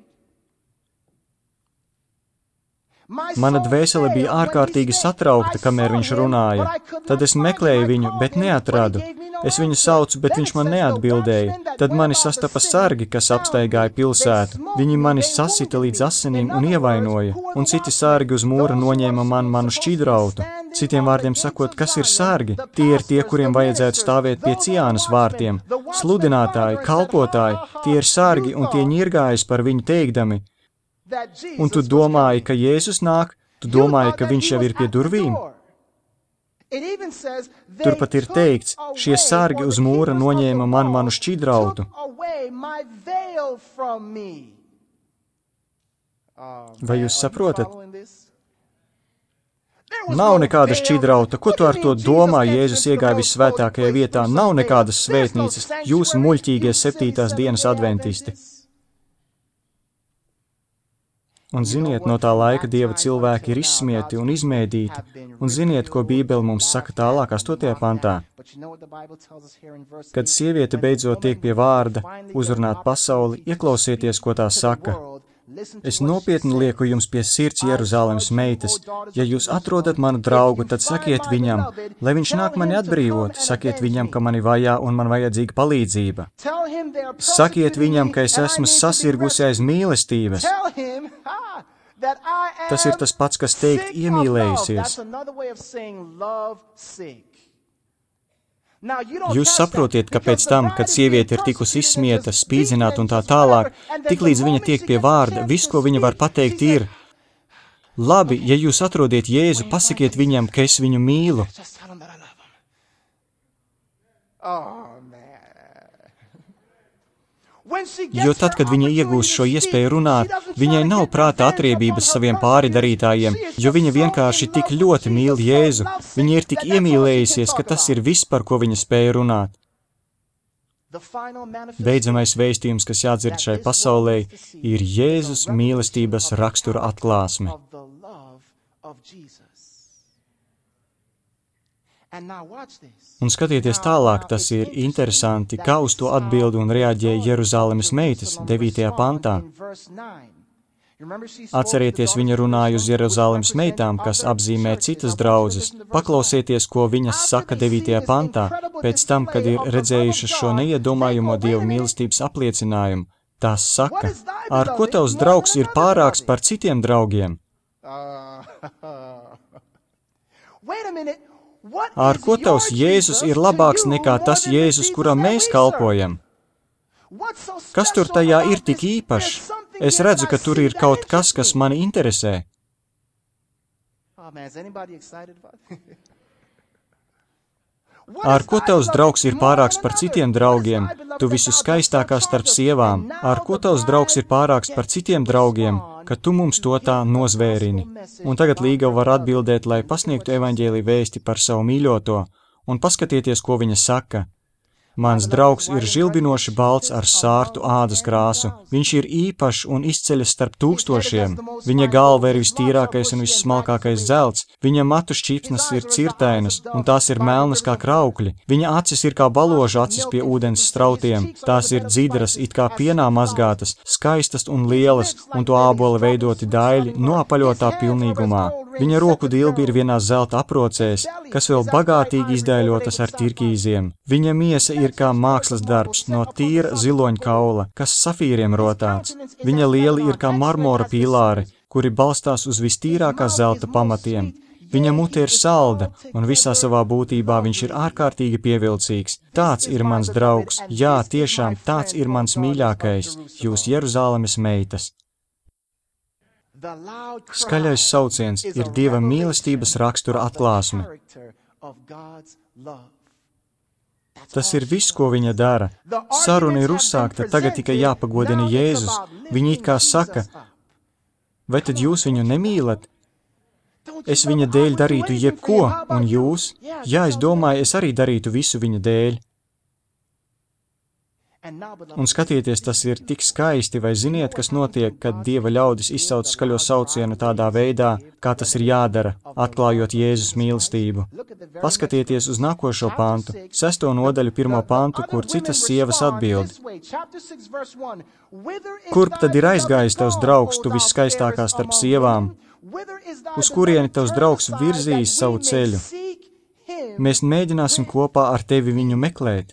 Mana dvēsele bija ārkārtīgi satraukta, kamēr viņš runāja. Tad es meklēju viņu, bet neatradu. Es viņu saucu, bet viņš man neatbildēja. Tad mani sastapa sargi, kas apstaigāja pilsētu. Viņi mani sasita līdz asinīm un ievainoja, un citi sargi uz mūra noņēma manu šķidrautu. Citiem vārdiem sakot, kas ir sargi? Tie ir tie, kuriem vajadzētu stāvēt pie Ciānas vārtiem. Sludinātāji, kalpotāji, tie ir sargi, un tie ņirgājas par viņu teikdami. Un tu domāji, ka Jēzus nāk? Tu domāji, ka viņš jau ir pie durvīm? Turpat ir teikts, šie sargi uz mūra noņēma manu šķidrautu. Vai jūs saprotat? Nav nekāda šķidrauta. Ko tu ar to domā? Jēzus iegāja visvētākajā vietā. Nav nekādas svētnīcas. Jūs muļķīgie 7. dienas adventisti. Un ziniet, no tā laika Dieva cilvēki ir izsmieti un izmēdīti. Un ziniet, ko Bībele mums saka tālāk 8. pantā. Kad sieviete beidzot tiek pie vārda uzrunāt pasauli, ieklausieties, ko tā saka. Es nopietni lieku jums pie sirds Jeruzālemes meitas. Ja jūs atrodat manu draugu, tad sakiet viņam, lai viņš nāk mani atbrīvot. Sakiet viņam, ka mani vajā un man vajadzīga palīdzība. Sakiet viņam, ka es esmu sasirgusi aiz mīlestības. Tas ir tas pats, kas teikt iemīlējusies. Jūs saprotiet, ka pēc tam, kad sieviete ir tikusi izsmieta, spīdzināta un tā tālāk, tiklīdz viņa tiek pie vārda, viss, ko viņa var pateikt, ir: labi, ja jūs atrodiet Jēzu, pasakiet viņam, ka es viņu mīlu. Jo tad, kad viņa iegūst šo iespēju runāt, viņai nav prāta atriebības saviem pāridarītājiem, jo viņa vienkārši tik ļoti mīl Jēzu. Viņa ir tik iemīlējusies, ka tas ir viss, par ko viņa spēja runāt. Beidzamais vēstījums, kas jādzird šai pasaulē, ir Jēzus mīlestības rakstura atklāsme. Un skatieties tālāk, tas ir interesanti, kā uz to atbild un reaģēja Jeruzālemes meitas 9. pantā. Atcerieties, viņa runāja uz Jeruzālemes meitām, kas apzīmē citas draudzes. Paklausieties, ko viņas saka 9. pantā, pēc tam, kad ir redzējušas šo neiedomājamo Dieva mīlestības apliecinājumu. Tās saka, ar ko tavs draugs ir pārāks par citiem draugiem? Ar ko tavs Jēzus ir labāks nekā tas Jēzus, kuram mēs kalpojam? Kas tur tajā ir tik īpašs? Es redzu, ka tur ir kaut kas, kas mani interesē. Ar ko tavs draugs ir pārāks par citiem draugiem? Tu visu skaistākā starp sievām. Ar ko tavs draugs ir pārāks par citiem draugiem, ka tu mums to tā nozvērini? Un tagad Līga var atbildēt, lai pasniegtu evaņģēliju vēsti par savu mīļoto, un paskatieties, ko viņa saka. Mans draugs ir žilbinoši balts ar sārtu ādas krāsu. Viņš ir īpašs un izceļas starp tūkstošiem. Viņa galva ir vistīrākais un vissmalkākais zelts. Viņa matu šķipsnes ir cirtainas, un tās ir melnas kā kraukļi. Viņa acis ir kā baloža acis pie ūdens strautiem. Tās ir dzidras, it kā pienā mazgātas, skaistas un lielas, un to āboli veidoti daļi noapaļotā pilnīgumā. Viņa roku dilbi ir vienā zelta aprocēs, kas vēl bagātīgi izdēļotas ar tirkīziem. Viņa miesa ir kā mākslas darbs no tīra ziloņa kaula, kas safīriem rotāts. Viņa lieli ir kā marmora pīlāri, kuri balstās uz vistīrākā zelta pamatiem. Viņa mute ir salda, un visā savā būtībā viņš ir ārkārtīgi pievilcīgs. Tāds ir mans draugs, jā, tiešām tāds ir mans mīļākais, jūs Jeruzālemes meitas. Skaļais sauciens ir Dieva mīlestības rakstura atklāsme. Tas ir viss, ko viņa dara. Saruna ir uzsākta, tagad tikai jāpagodina Jēzus. Viņa it kā saka, vai tad jūs viņu nemīlat? Es viņa dēļ darītu jebko, un jūs? Jā, es domāju, es arī darītu visu viņa dēļ. Un skatieties, tas ir tik skaisti, vai ziniet, kas notiek, kad Dieva ļaudis izsauc skaļo saucienu tādā veidā, kā tas ir jādara, atklājot Jēzus mīlestību. Paskatieties uz nākošo pantu, 6. nodaļu 1. pantu, kur citas sievas atbild. Kurp tad ir aizgājis tavs draugs, tu visskaistākā starp sievām? Uz kurieni tavs draugs virzījis savu ceļu? Mēs mēģināsim kopā ar tevi viņu meklēt.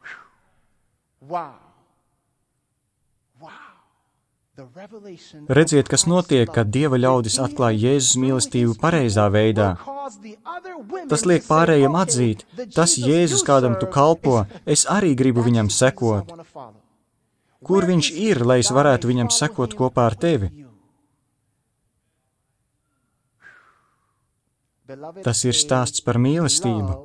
Redziet, kas notiek, kad Dieva ļaudis atklāja Jēzus mīlestību pareizā veidā. Tas liek pārējiem atzīt, tas Jēzus, kādam tu kalpo, es arī gribu viņam sekot. Kur viņš ir, lai es varētu viņam sekot kopā ar tevi? Tas ir stāsts par mīlestību.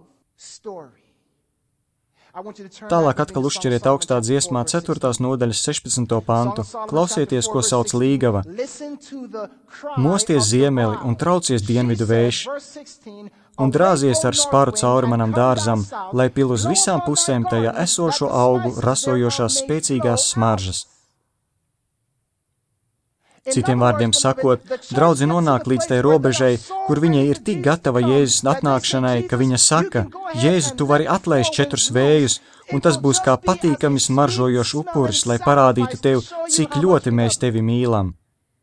Tālāk atkal uzšķiriet augstā dziesmā 4. nodaļas 16. pantu. Klausieties, ko sauc līgava. Mosties ziemeli un traucies dienvidu vējš, un drāzies ar sparu cauri manam dārzam, lai pil uz visām pusēm tajā esošo augu rasojošās spēcīgās smaržas. Citiem vārdiem sakot, draudze nonāk līdz tai robežai, kur viņa ir tik gatava Jēzus atnākšanai, ka viņa saka, Jēzu, tu vari atlaist 4 vējus, un tas būs kā patīkami smaržojošs upuris, lai parādītu tev, cik ļoti mēs tevi mīlam.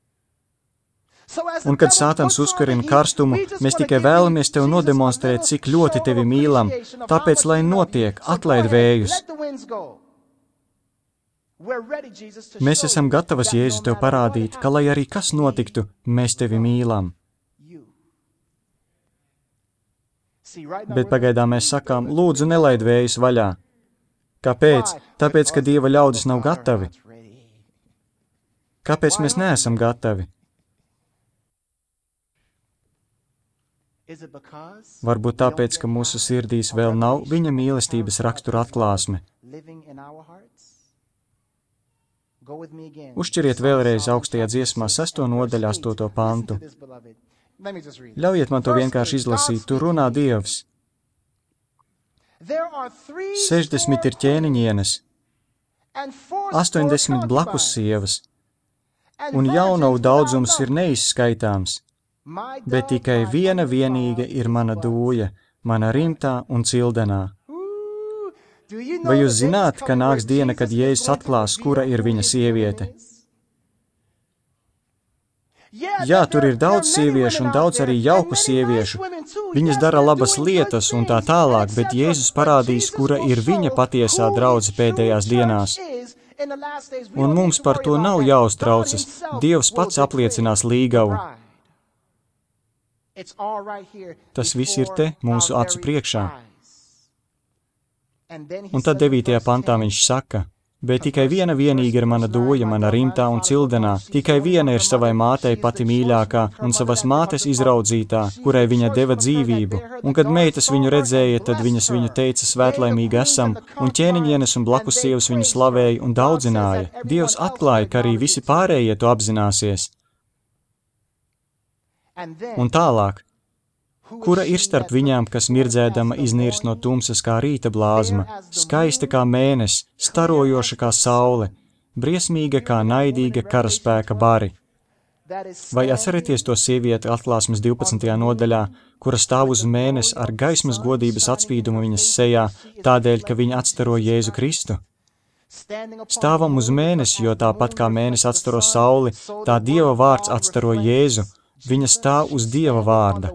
Un kad Sātans uzkurina karstumu, mēs tikai vēlamies tev nodemonstrēt, cik ļoti tevi mīlam, tāpēc, lai notiek, atlaid vējus. Mēs esam gatavas, Jēzu, tev parādīt, ka, lai arī kas notiktu, mēs tevi mīlam. Bet pagaidām mēs sakām, lūdzu, nelaid vējus vaļā. Kāpēc? Tāpēc, ka Dieva ļaudis nav gatavi. Kāpēc mēs neesam gatavi? Varbūt tāpēc, ka mūsu sirdīs vēl nav viņa mīlestības rakstura atklāsme. Uzšķiriet vēlreiz augstajā dziesmā 6. nodaļā 8. pantu. Ļaujiet man to vienkārši izlasīt, tur runā Dievs. 60 ir ķēniņienes, 80 blakus sievas, un jaunavu daudzums ir neizskaitāms, bet tikai viena vienīga ir mana dūja, mana rimtā un cildenā. Vai jūs zināt, ka nāks diena, kad Jēzus atklās, kura ir viņa sieviete? Jā, tur ir daudz sieviešu un daudz arī jauku sieviešu. Viņas dara labas lietas un tā tālāk, bet Jēzus parādīs, kura ir viņa patiesā draudze pēdējās dienās. Un mums par to nav jāuztraucas. Dievs pats apliecinās līgavu. Tas viss ir te, mūsu acu priekšā. Un tad 9. pantā viņš saka, bet tikai viena vienīga ir mana doja, mana rimtā un cildenā, tikai viena ir savai mātei pati mīļākā un savas mātes izraudzītā, kurai viņa deva dzīvību. Un kad meitas viņu redzēja, tad viņas viņu teica svētlaimīgi esam, un ķēniņienes un blakus sievas viņu slavēja un daudzināja. Dievs atklāja, ka arī visi pārējie to apzināsies. Un tālāk. Kura ir starp viņām, kas mirdzēdama iznīrs no tumsas kā rīta blāzma, skaista kā mēnesis, starojoša kā saule, briesmīga kā naidīga karaspēka bari? Vai atceraties to sievieti Atklāsmes 12. nodaļā, kura stāv uz mēnesi ar gaismas godības atspīdumu viņas sejā, tādēļ, ka viņa atstaro Jēzu Kristu? Stāvam uz mēnesi, jo tāpat kā mēnesis atstaro sauli, tā Dieva vārds atstaro Jēzu, viņa stāv uz Dieva vārda.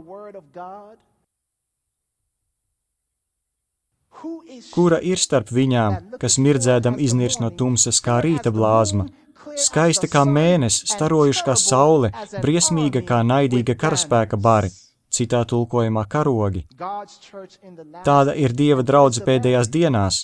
Kura ir starp viņām, kas mirdzēdam iznirs no tumsas kā rīta blāzma, skaista kā mēnesis, starojuši kā saule, briesmīga kā naidīga karaspēka bari, citā tulkojumā karogi. Tāda ir Dieva draudze pēdējās dienās.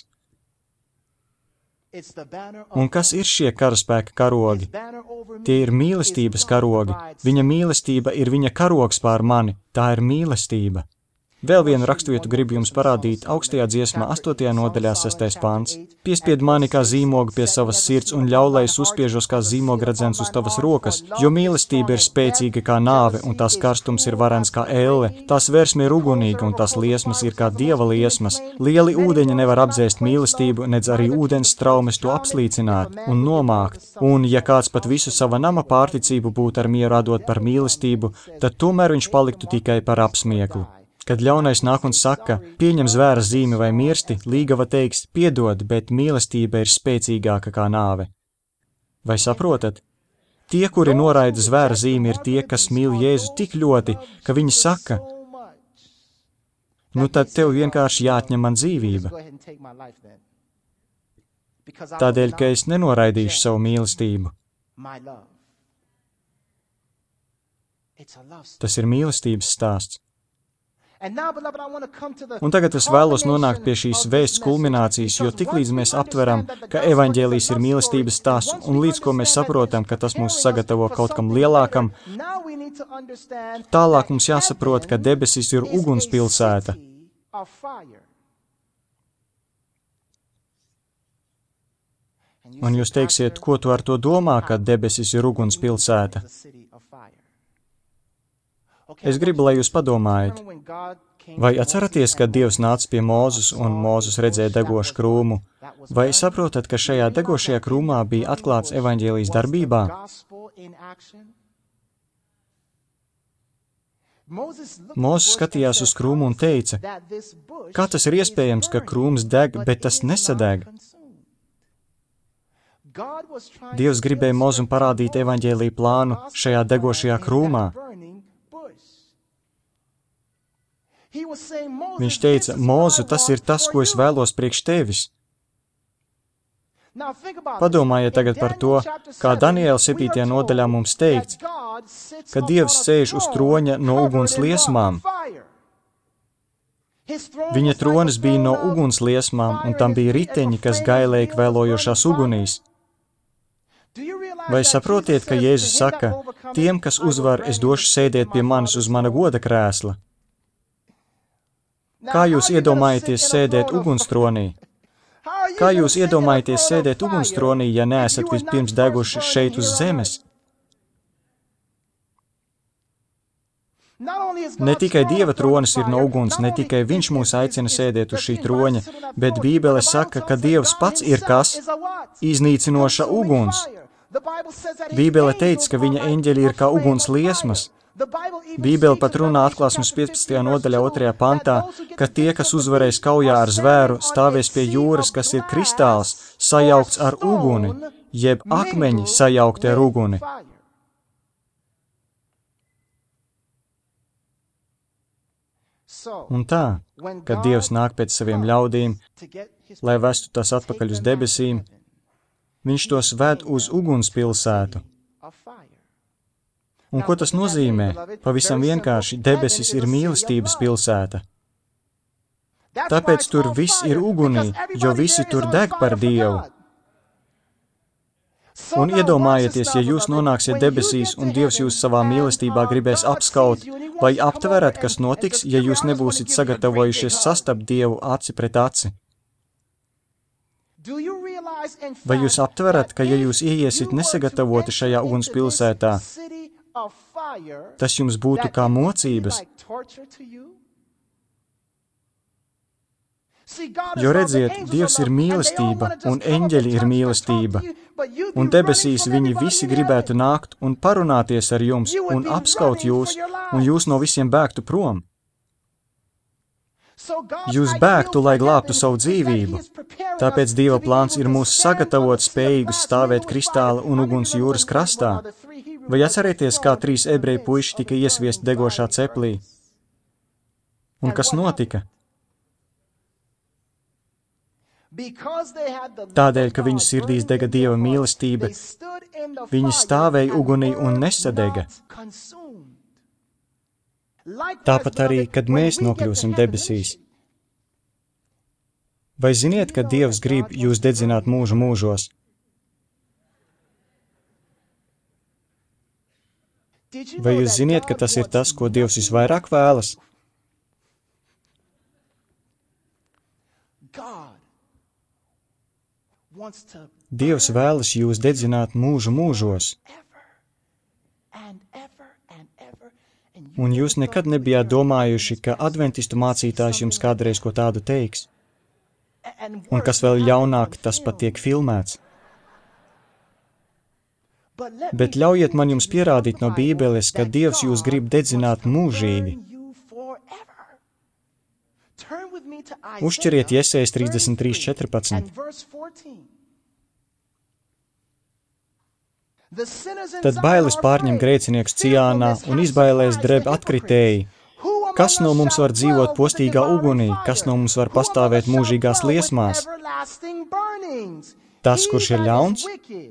Un kas ir šie karaspēka karogi? Tie ir mīlestības karogi. Viņa mīlestība ir viņa karogs pār mani. Tā ir mīlestība. Vēl vienu raksturvietu gribu jums parādīt augstajā dziesmā 8. nodaļā 6. pants. Piespied mani kā zīmogu pie savas sirds un ļauj, lai es uzspiežos kā zīmogradzens uz tavas rokas, jo mīlestība ir spēcīga kā nāve un tās karstums ir varens kā elle, tās versme ir ugunīga un tās liesmas ir kā Dieva liesmas. Lieli ūdeņi nevar apdzēst mīlestību, nedz arī ūdens straumes to apslīcināt un nomākt. Un, ja kāds pat visu sava nama pārticību būtu ar mieru atdot par mīlestību, tad tomēr viņš paliktu tikai par apsmieklu. Kad ļaunais nāk un saka, pieņem zvēra zīmi vai mirsti, līgava teiks, piedod, bet mīlestība ir spēcīgāka kā nāve. Vai saprotat? Tie, kuri noraida zvēra zīmi, ir tie, kas mīl Jēzu tik ļoti, ka viņi saka, nu tad tev vienkārši jāatņem man dzīvība. Tādēļ, ka es nenoraidīšu savu mīlestību. Tas ir mīlestības stāsts. Un tagad es vēlos nonākt pie šīs vēsts kulminācijas, jo tiklīdz mēs aptveram, ka evaņģēlijs ir mīlestības stāsts, un līdz ko mēs saprotam, ka tas mūs sagatavo kaut kam lielākam, tālāk mums jāsaprot, ka debesis ir ugunspilsēta. Un jūs teiksiet, ko tu ar to domā, ka debesis ir ugunspilsēta? Es gribu, lai jūs padomājat, vai atceraties, kad Dievs nāca pie Mūzes un Mūzes redzēja degošu krūmu, vai saprotat, ka šajā degošajā krūmā bija atklāts evaņģēlijs darbībā? Mūzes skatījās uz krūmu un teica, kā tas ir iespējams, ka krūms deg, bet tas nesadeg? Dievs gribēja Mūzum parādīt evaņģēlija plānu šajā degošajā krūmā. Viņš teica, Mūzu, tas ir tas, ko es vēlos priekš tevis. Padomājiet tagad par to, kā Daniela 7. nodaļā mums teikts, ka Dievs sēž uz troņa no uguns liesmām. Viņa tronis bija no uguns liesmām, un tam bija riteņi, kas gailēja kvēlojošās ugunīs. Vai saprotiet, ka Jēzus saka, tiem, kas uzvar, es došu sēdēt pie manis uz mana goda krēsla? Kā jūs iedomājaties sēdēt ugunstronī? Kā jūs iedomājaties sēdēt ugunstronī, ja neesat vispirms deguši šeit uz zemes? Ne tikai Dieva tronis ir no uguns, ne tikai Viņš mūs aicina sēdēt uz šī troņa, bet Bībele saka, ka Dievs pats ir kas? Iznīcinoša uguns. Bībele teica, ka viņa eņģeļi ir kā uguns liesmas. Bībele pat runā Atklāsmes 15. nodaļā 2. pantā, ka tie, kas uzvarēs kaujā ar zvēru, stāvēs pie jūras, kas ir kristāls, sajaukts ar uguni, jeb akmeņi sajaukti ar uguni. Un tā, kad Dievs nāk pēc saviem ļaudīm, lai vestu tas atpakaļ uz debesīm, Viņš tos ved uz ugunspilsētu. Un ko tas nozīmē? Pavisam vienkārši, debesis ir mīlestības pilsēta. Tāpēc tur viss ir ugunī, jo visi tur deg par Dievu. Un iedomājieties, ja jūs nonāksiet debesīs un Dievs jūs savā mīlestībā gribēs apskaut, vai aptverat, kas notiks, ja jūs nebūsit sagatavojušies sastapt Dievu aci pret aci? Vai jūs aptverat, ka ja jūs ieiesit nesagatavoti šajā ugunspilsētā, tas jums būtu kā mocības? Jo redziet, Dievs ir mīlestība, un eņģeļi ir mīlestība, un debesīs viņi visi gribētu nākt un parunāties ar jums un apskaut jūs, un jūs no visiem bēgtu prom. Jūs bēgtu, lai glābtu savu dzīvību. Tāpēc Dieva plāns ir mūs sagatavot spējīgus stāvēt kristāla un uguns jūras krastā. Vai atcerieties, kā 3 ebreju puiši tika iesviesti degošā ceplī? Un kas notika? Tādēļ, ka viņu sirdīs dega Dieva mīlestība, viņi stāvēja ugunī un nesadega. Tāpat arī, kad mēs nokļūsim debesīs. Vai ziniet, ka Dievs grib jūs dedzināt mūžu mūžos? Vai jūs ziniet, ka tas ir tas, ko Dievs visvairāk vēlas? Dievs vēlas jūs dedzināt mūžu mūžos. Un jūs nekad nebijāt domājuši, ka adventistu mācītājs jums kādreiz ko tādu teiks. Un kas vēl ļaunāk, tas pat tiek filmēts. Bet ļaujiet man jums pierādīt no Bībeles, ka Dievs jūs grib dedzināt mūžīgi. Uzšķiriet Jesejas 33:14. Tad bailes pārņem grēcinieks Ciānā un izbailēs dreb atkritēji. Kas no mums var dzīvot postīgā ugunī? Kas no mums var pastāvēt mūžīgās liesmās? Tas, kurš ir ļauns?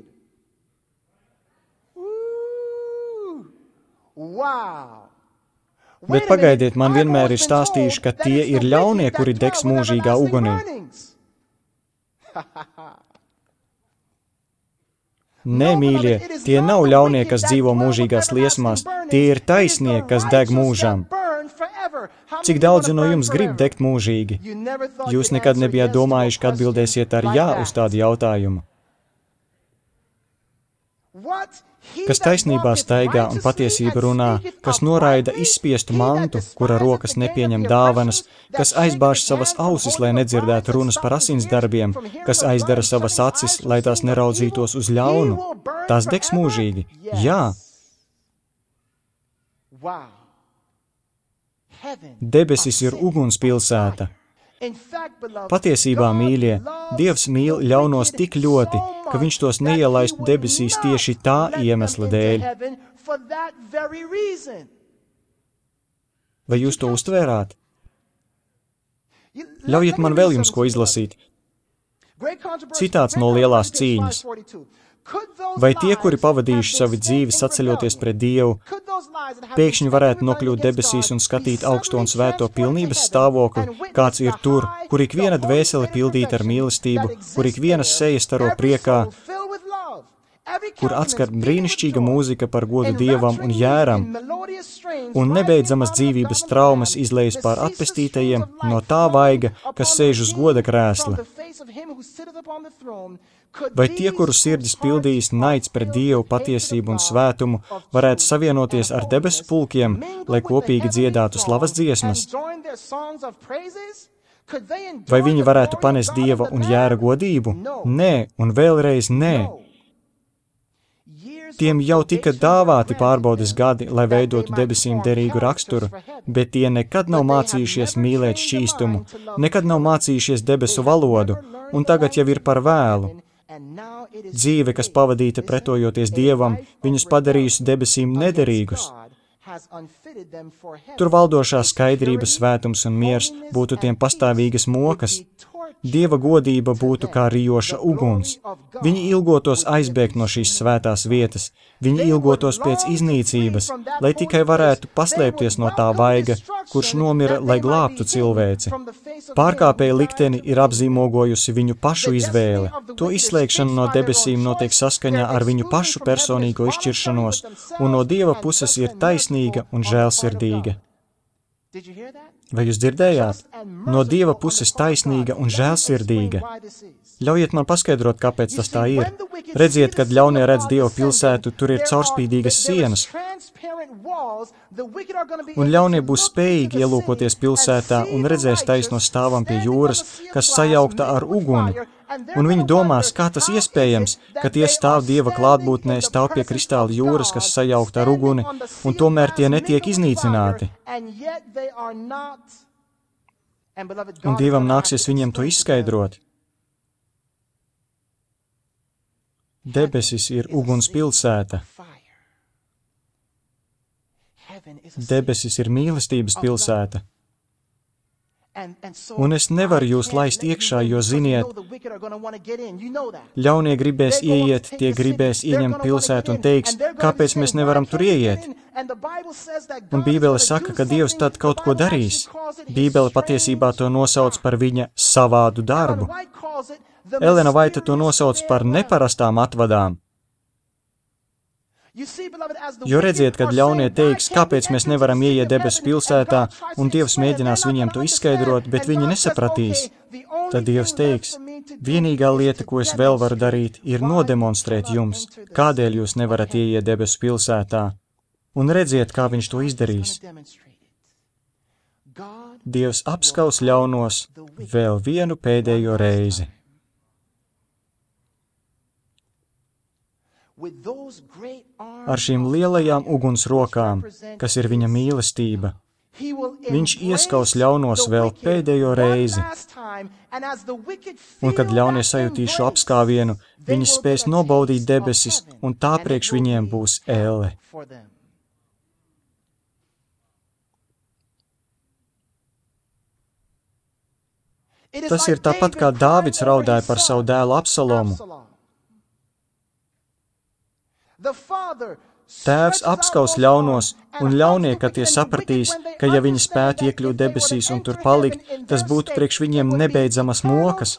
Bet pagaidiet, man vienmēr ir stāstījuši, ka tie ir ļaunie, kuri degs mūžīgā ugunī. Nē, mīļie, tie nav ļaunie, kas dzīvo mūžīgās liesmās, tie ir taisnie, kas deg mūžam. Cik daudzi no jums grib degt mūžīgi? Jūs nekad nebijāt domājuši, ka atbildēsiet ar jā uz tādu jautājumu. Kas taisnībā staigā un patiesība runā, kas noraida izspiestu mantu, kura rokas nepieņem dāvanas, kas aizbāž savas ausis, lai nedzirdētu runas par asinsdarbiem, kas aizdara savas acis, lai tās neraudzītos uz ļaunu, tās degs mūžīgi. Jā. Debesis ir ugunspilsēta. Patiesībā, mīļie, Dievs mīl ļaunos tik ļoti, ka viņš tos neielaistu debesīs tieši tā iemesla dēļ. Vai jūs to uztvērāt? Ļaujiet man vēl jums ko izlasīt. Citāts no Lielās cīņas. Vai tie, kuri pavadījuši savu dzīvi saceļoties pret Dievu, pēkšņi varētu nokļūt debesīs un skatīt augsto un svēto pilnības stāvokli, kāds ir tur, kur ik viena dvēsele pildīta ar mīlestību, kur ik vienas seja staro priekā, kur atskar brīnišķīga mūzika par godu Dievam un jēram, un nebeidzamas dzīvības traumas izlejas pār atpestītajiem no tā vaiga, kas sēž uz goda krēsla. Vai tie, kuru sirdis pildījis naids pret Dievu, patiesību un svētumu, varētu savienoties ar debesu pulkiem, lai kopīgi dziedātu slavas dziesmas? Vai viņi varētu panest Dieva un jēra godību? Nē, un vēlreiz nē. Tiem jau tika dāvāti pārbaudes gadi, lai veidotu debesīm derīgu raksturu, bet tie nekad nav mācījušies mīlēt šķīstumu, nekad nav mācījušies debesu valodu, un tagad jau ir par vēlu. Dzīve, kas pavadīta pretojoties Dievam, viņus padarījusi debesīm nederīgus. Tur valdošā skaidrības, svētums un miers būtu tiem pastāvīgas mokas. Dieva godība būtu kā rijoša uguns. Viņi ilgotos aizbēgt no šīs svētās vietas, viņi ilgotos pēc iznīcības, lai tikai varētu paslēpties no tā vaiga, kurš nomira, lai glābtu cilvēci. Pārkāpēja likteni ir apzīmogojusi viņu pašu izvēle. To izslēgšana no debesīm notiek saskaņā ar viņu pašu personīgo izšķiršanos, un no Dieva puses ir taisnīga un žēlsirdīga. Vai jūs dzirdējāt? No Dieva puses taisnīga un žēlsirdīga. Ļaujiet man paskaidrot, kāpēc tas tā ir. Redziet, kad ļaunie redz Dieva pilsētu, tur ir caurspīdīgas sienas, un ļaunie būs spējīgi ielūkoties pilsētā un redzēs taisno stāvam pie jūras, kas sajaukta ar uguni. Un viņi domās, kā tas iespējams, ka tie stāv Dieva klātbūtnē, stāv pie kristāla jūras, kas sajaukta ar uguni, un tomēr tie netiek iznīcināti. Un Dievam nāksies viņiem to izskaidrot. Debesis ir uguns pilsēta. Debesis ir mīlestības pilsēta. Un es nevaru jūs laist iekšā, jo ziniet, ļaunie gribēs ieiet, tie gribēs ieņemt pilsētu un teiks, kāpēc mēs nevaram tur ieiet. Un Bībele saka, ka Dievs tad kaut ko darīs. Bībele patiesībā to nosauc par viņa savādu darbu. Elena Vaita to nosauc par neparastām atvadām. Jo redziet, kad ļaunie teiks, kāpēc mēs nevaram ieiet debesu pilsētā, un Dievs mēģinās viņiem to izskaidrot, bet viņi nesapratīs. Tad Dievs teiks, vienīgā lieta, ko es vēl varu darīt, ir nodemonstrēt jums, kādēļ jūs nevarat ieiet debesu pilsētā. Un redziet, kā viņš to izdarīs. Dievs apskaus ļaunos vēl vienu pēdējo reizi. Ar šīm lielajām uguns rokām, kas ir viņa mīlestība, viņš ieskaus ļaunos vēl pēdējo reizi. Un kad ļaunie sajutīs šo apskāvienu, viņi spēs nobaudīt debesis, un tā priekš viņiem būs elle. Tas ir tāpat, kā Dāvids raudāja par savu dēlu Absalomu. Tēvs apskaus ļaunos, un ļaunie, kad tie sapratīs, ka ja viņi spētu iekļūt debesīs un tur palikt, tas būtu priekš viņiem nebeidzamas mokas.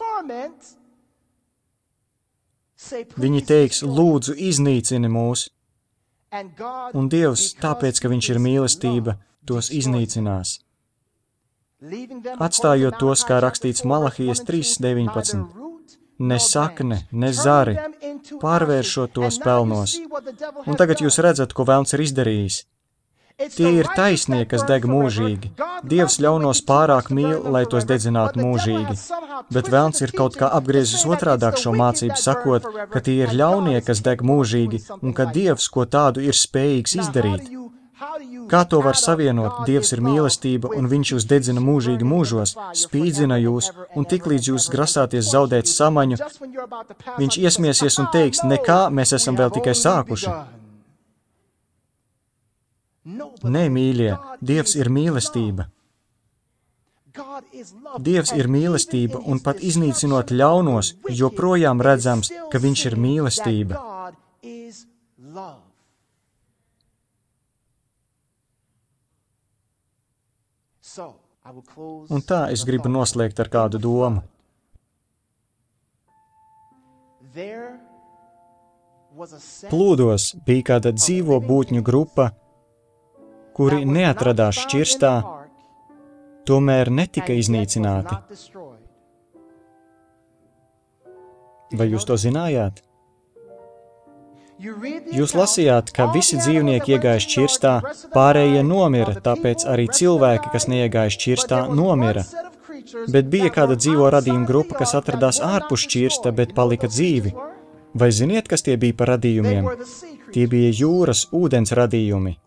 Viņi teiks, lūdzu, iznīcini mūs. Un Dievs, tāpēc, ka viņš ir mīlestība, tos iznīcinās. Atstājot tos, kā rakstīts Malahijas 3:19. Ne sakne, ne zari, pārvēršot tos pelnos. Un tagad jūs redzat, ko velns ir izdarījis. Tie ir taisnie, kas deg mūžīgi. Dievs ļaunos pārāk mīl, lai tos dedzinātu mūžīgi. Bet velns ir kaut kā apgriezis otrādāk šo mācību, sakot, ka tie ir ļaunie, kas deg mūžīgi, un ka Dievs ko tādu ir spējīgs izdarīt. Kā to var savienot? Dievs ir mīlestība, un viņš jūs dedzina mūžīgi mūžos, spīdzina jūs, un tiklīdz jūs grasāties zaudēt samaņu, viņš iesmiesies un teiks, nekā, mēs esam vēl tikai sākuši. Nē, mīļie, Dievs ir mīlestība. Dievs ir mīlestība, un pat iznīcinot ļaunos, joprojām redzams, ka viņš ir mīlestība. Un tā es gribu noslēgt ar kādu domu. Plūdos bija kāda dzīvo būtņu grupa, kuri neatradās šķirstā, tomēr netika iznīcināti. Vai jūs to zinājāt? Jūs lasījāt, ka visi dzīvnieki iegāja šķirstā, pārējie nomira, tāpēc arī cilvēki, kas neiegāja šķirstā, nomira. Bet bija kāda dzīvo radījuma grupa, kas atradās ārpus šķirsta, bet palika dzīvi. Vai ziniet, kas tie bija par radījumiem? Tie bija jūras, ūdens radījumi.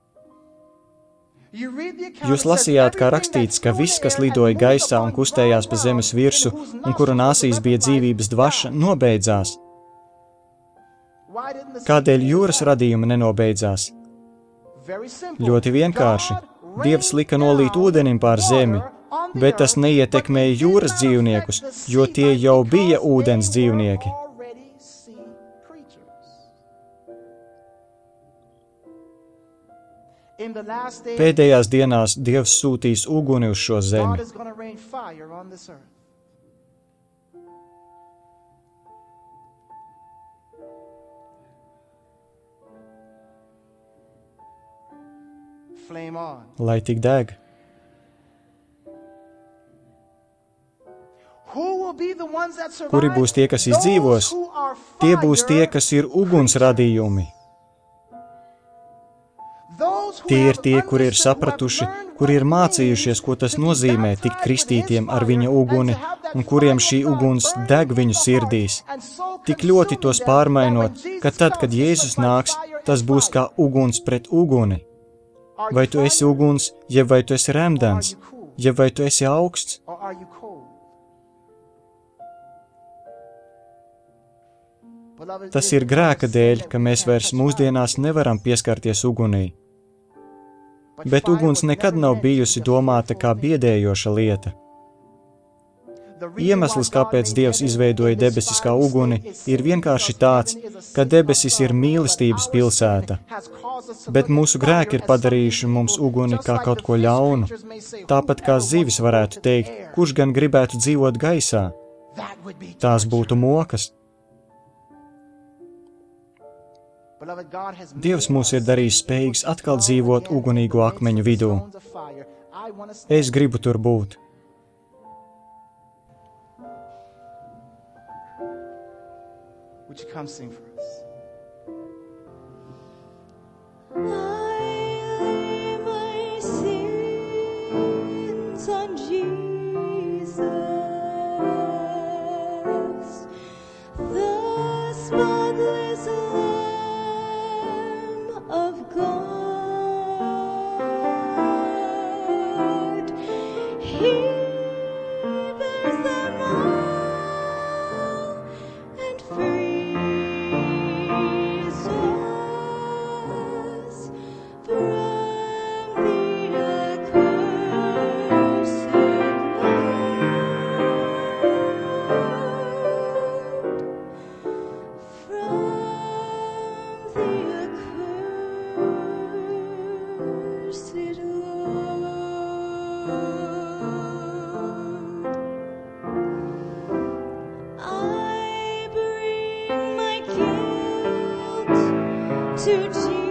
Jūs lasījāt, kā rakstīts, ka viss, kas lidoja gaisā un kustējās pa zemes virsu, un kura nāsīs bija dzīvības dvaša, nobeidzās. Kādēļ jūras radījumi nenobeidzās? Ļoti vienkārši. Dievs lika nolīt ūdenim pār zemi, Bet tas neietekmēja jūras dzīvniekus, jo tie jau bija ūdens dzīvnieki. Pēdējās dienās Dievs sūtīs uguni uz šo zemi. Lai tik deg. Kuri būs tie, kas izdzīvos? Tie būs tie, kas ir uguns radījumi. Tie ir tie, kuri ir sapratuši, kuri ir mācījušies, ko tas nozīmē tikt kristītiem ar viņa uguni, un kuriem šī uguns deg viņu sirdīs. Tik ļoti tos pārmainot, ka tad, kad Jēzus nāks, tas būs kā uguns pret uguni. Vai tu esi uguns, jeb vai tu esi remdens, jeb vai tu esi augsts? Tas ir grēka dēļ, ka mēs vairs mūsdienās nevaram pieskarties ugunī. Bet uguns nekad nav bijusi domāta kā biedējoša lieta. Iemesls, kāpēc Dievs izveidoja debesis kā uguni, ir vienkārši tāds, ka debesis ir mīlestības pilsēta. Bet mūsu grēki ir padarījuši mums uguni kā kaut ko ļaunu. Tāpat kā zivis varētu teikt, kurš gan gribētu dzīvot gaisā? Tās būtu mokas. Dievs mūs ir darījis spējīgs atkal dzīvot ugunīgo akmeņu vidū. Es gribu tur būt. Would you come sing for us? I lay my sins on Jesus, the spotless Lamb of God. He bears them all and frees us from the accursed Lord. I bring my guilt to Jesus.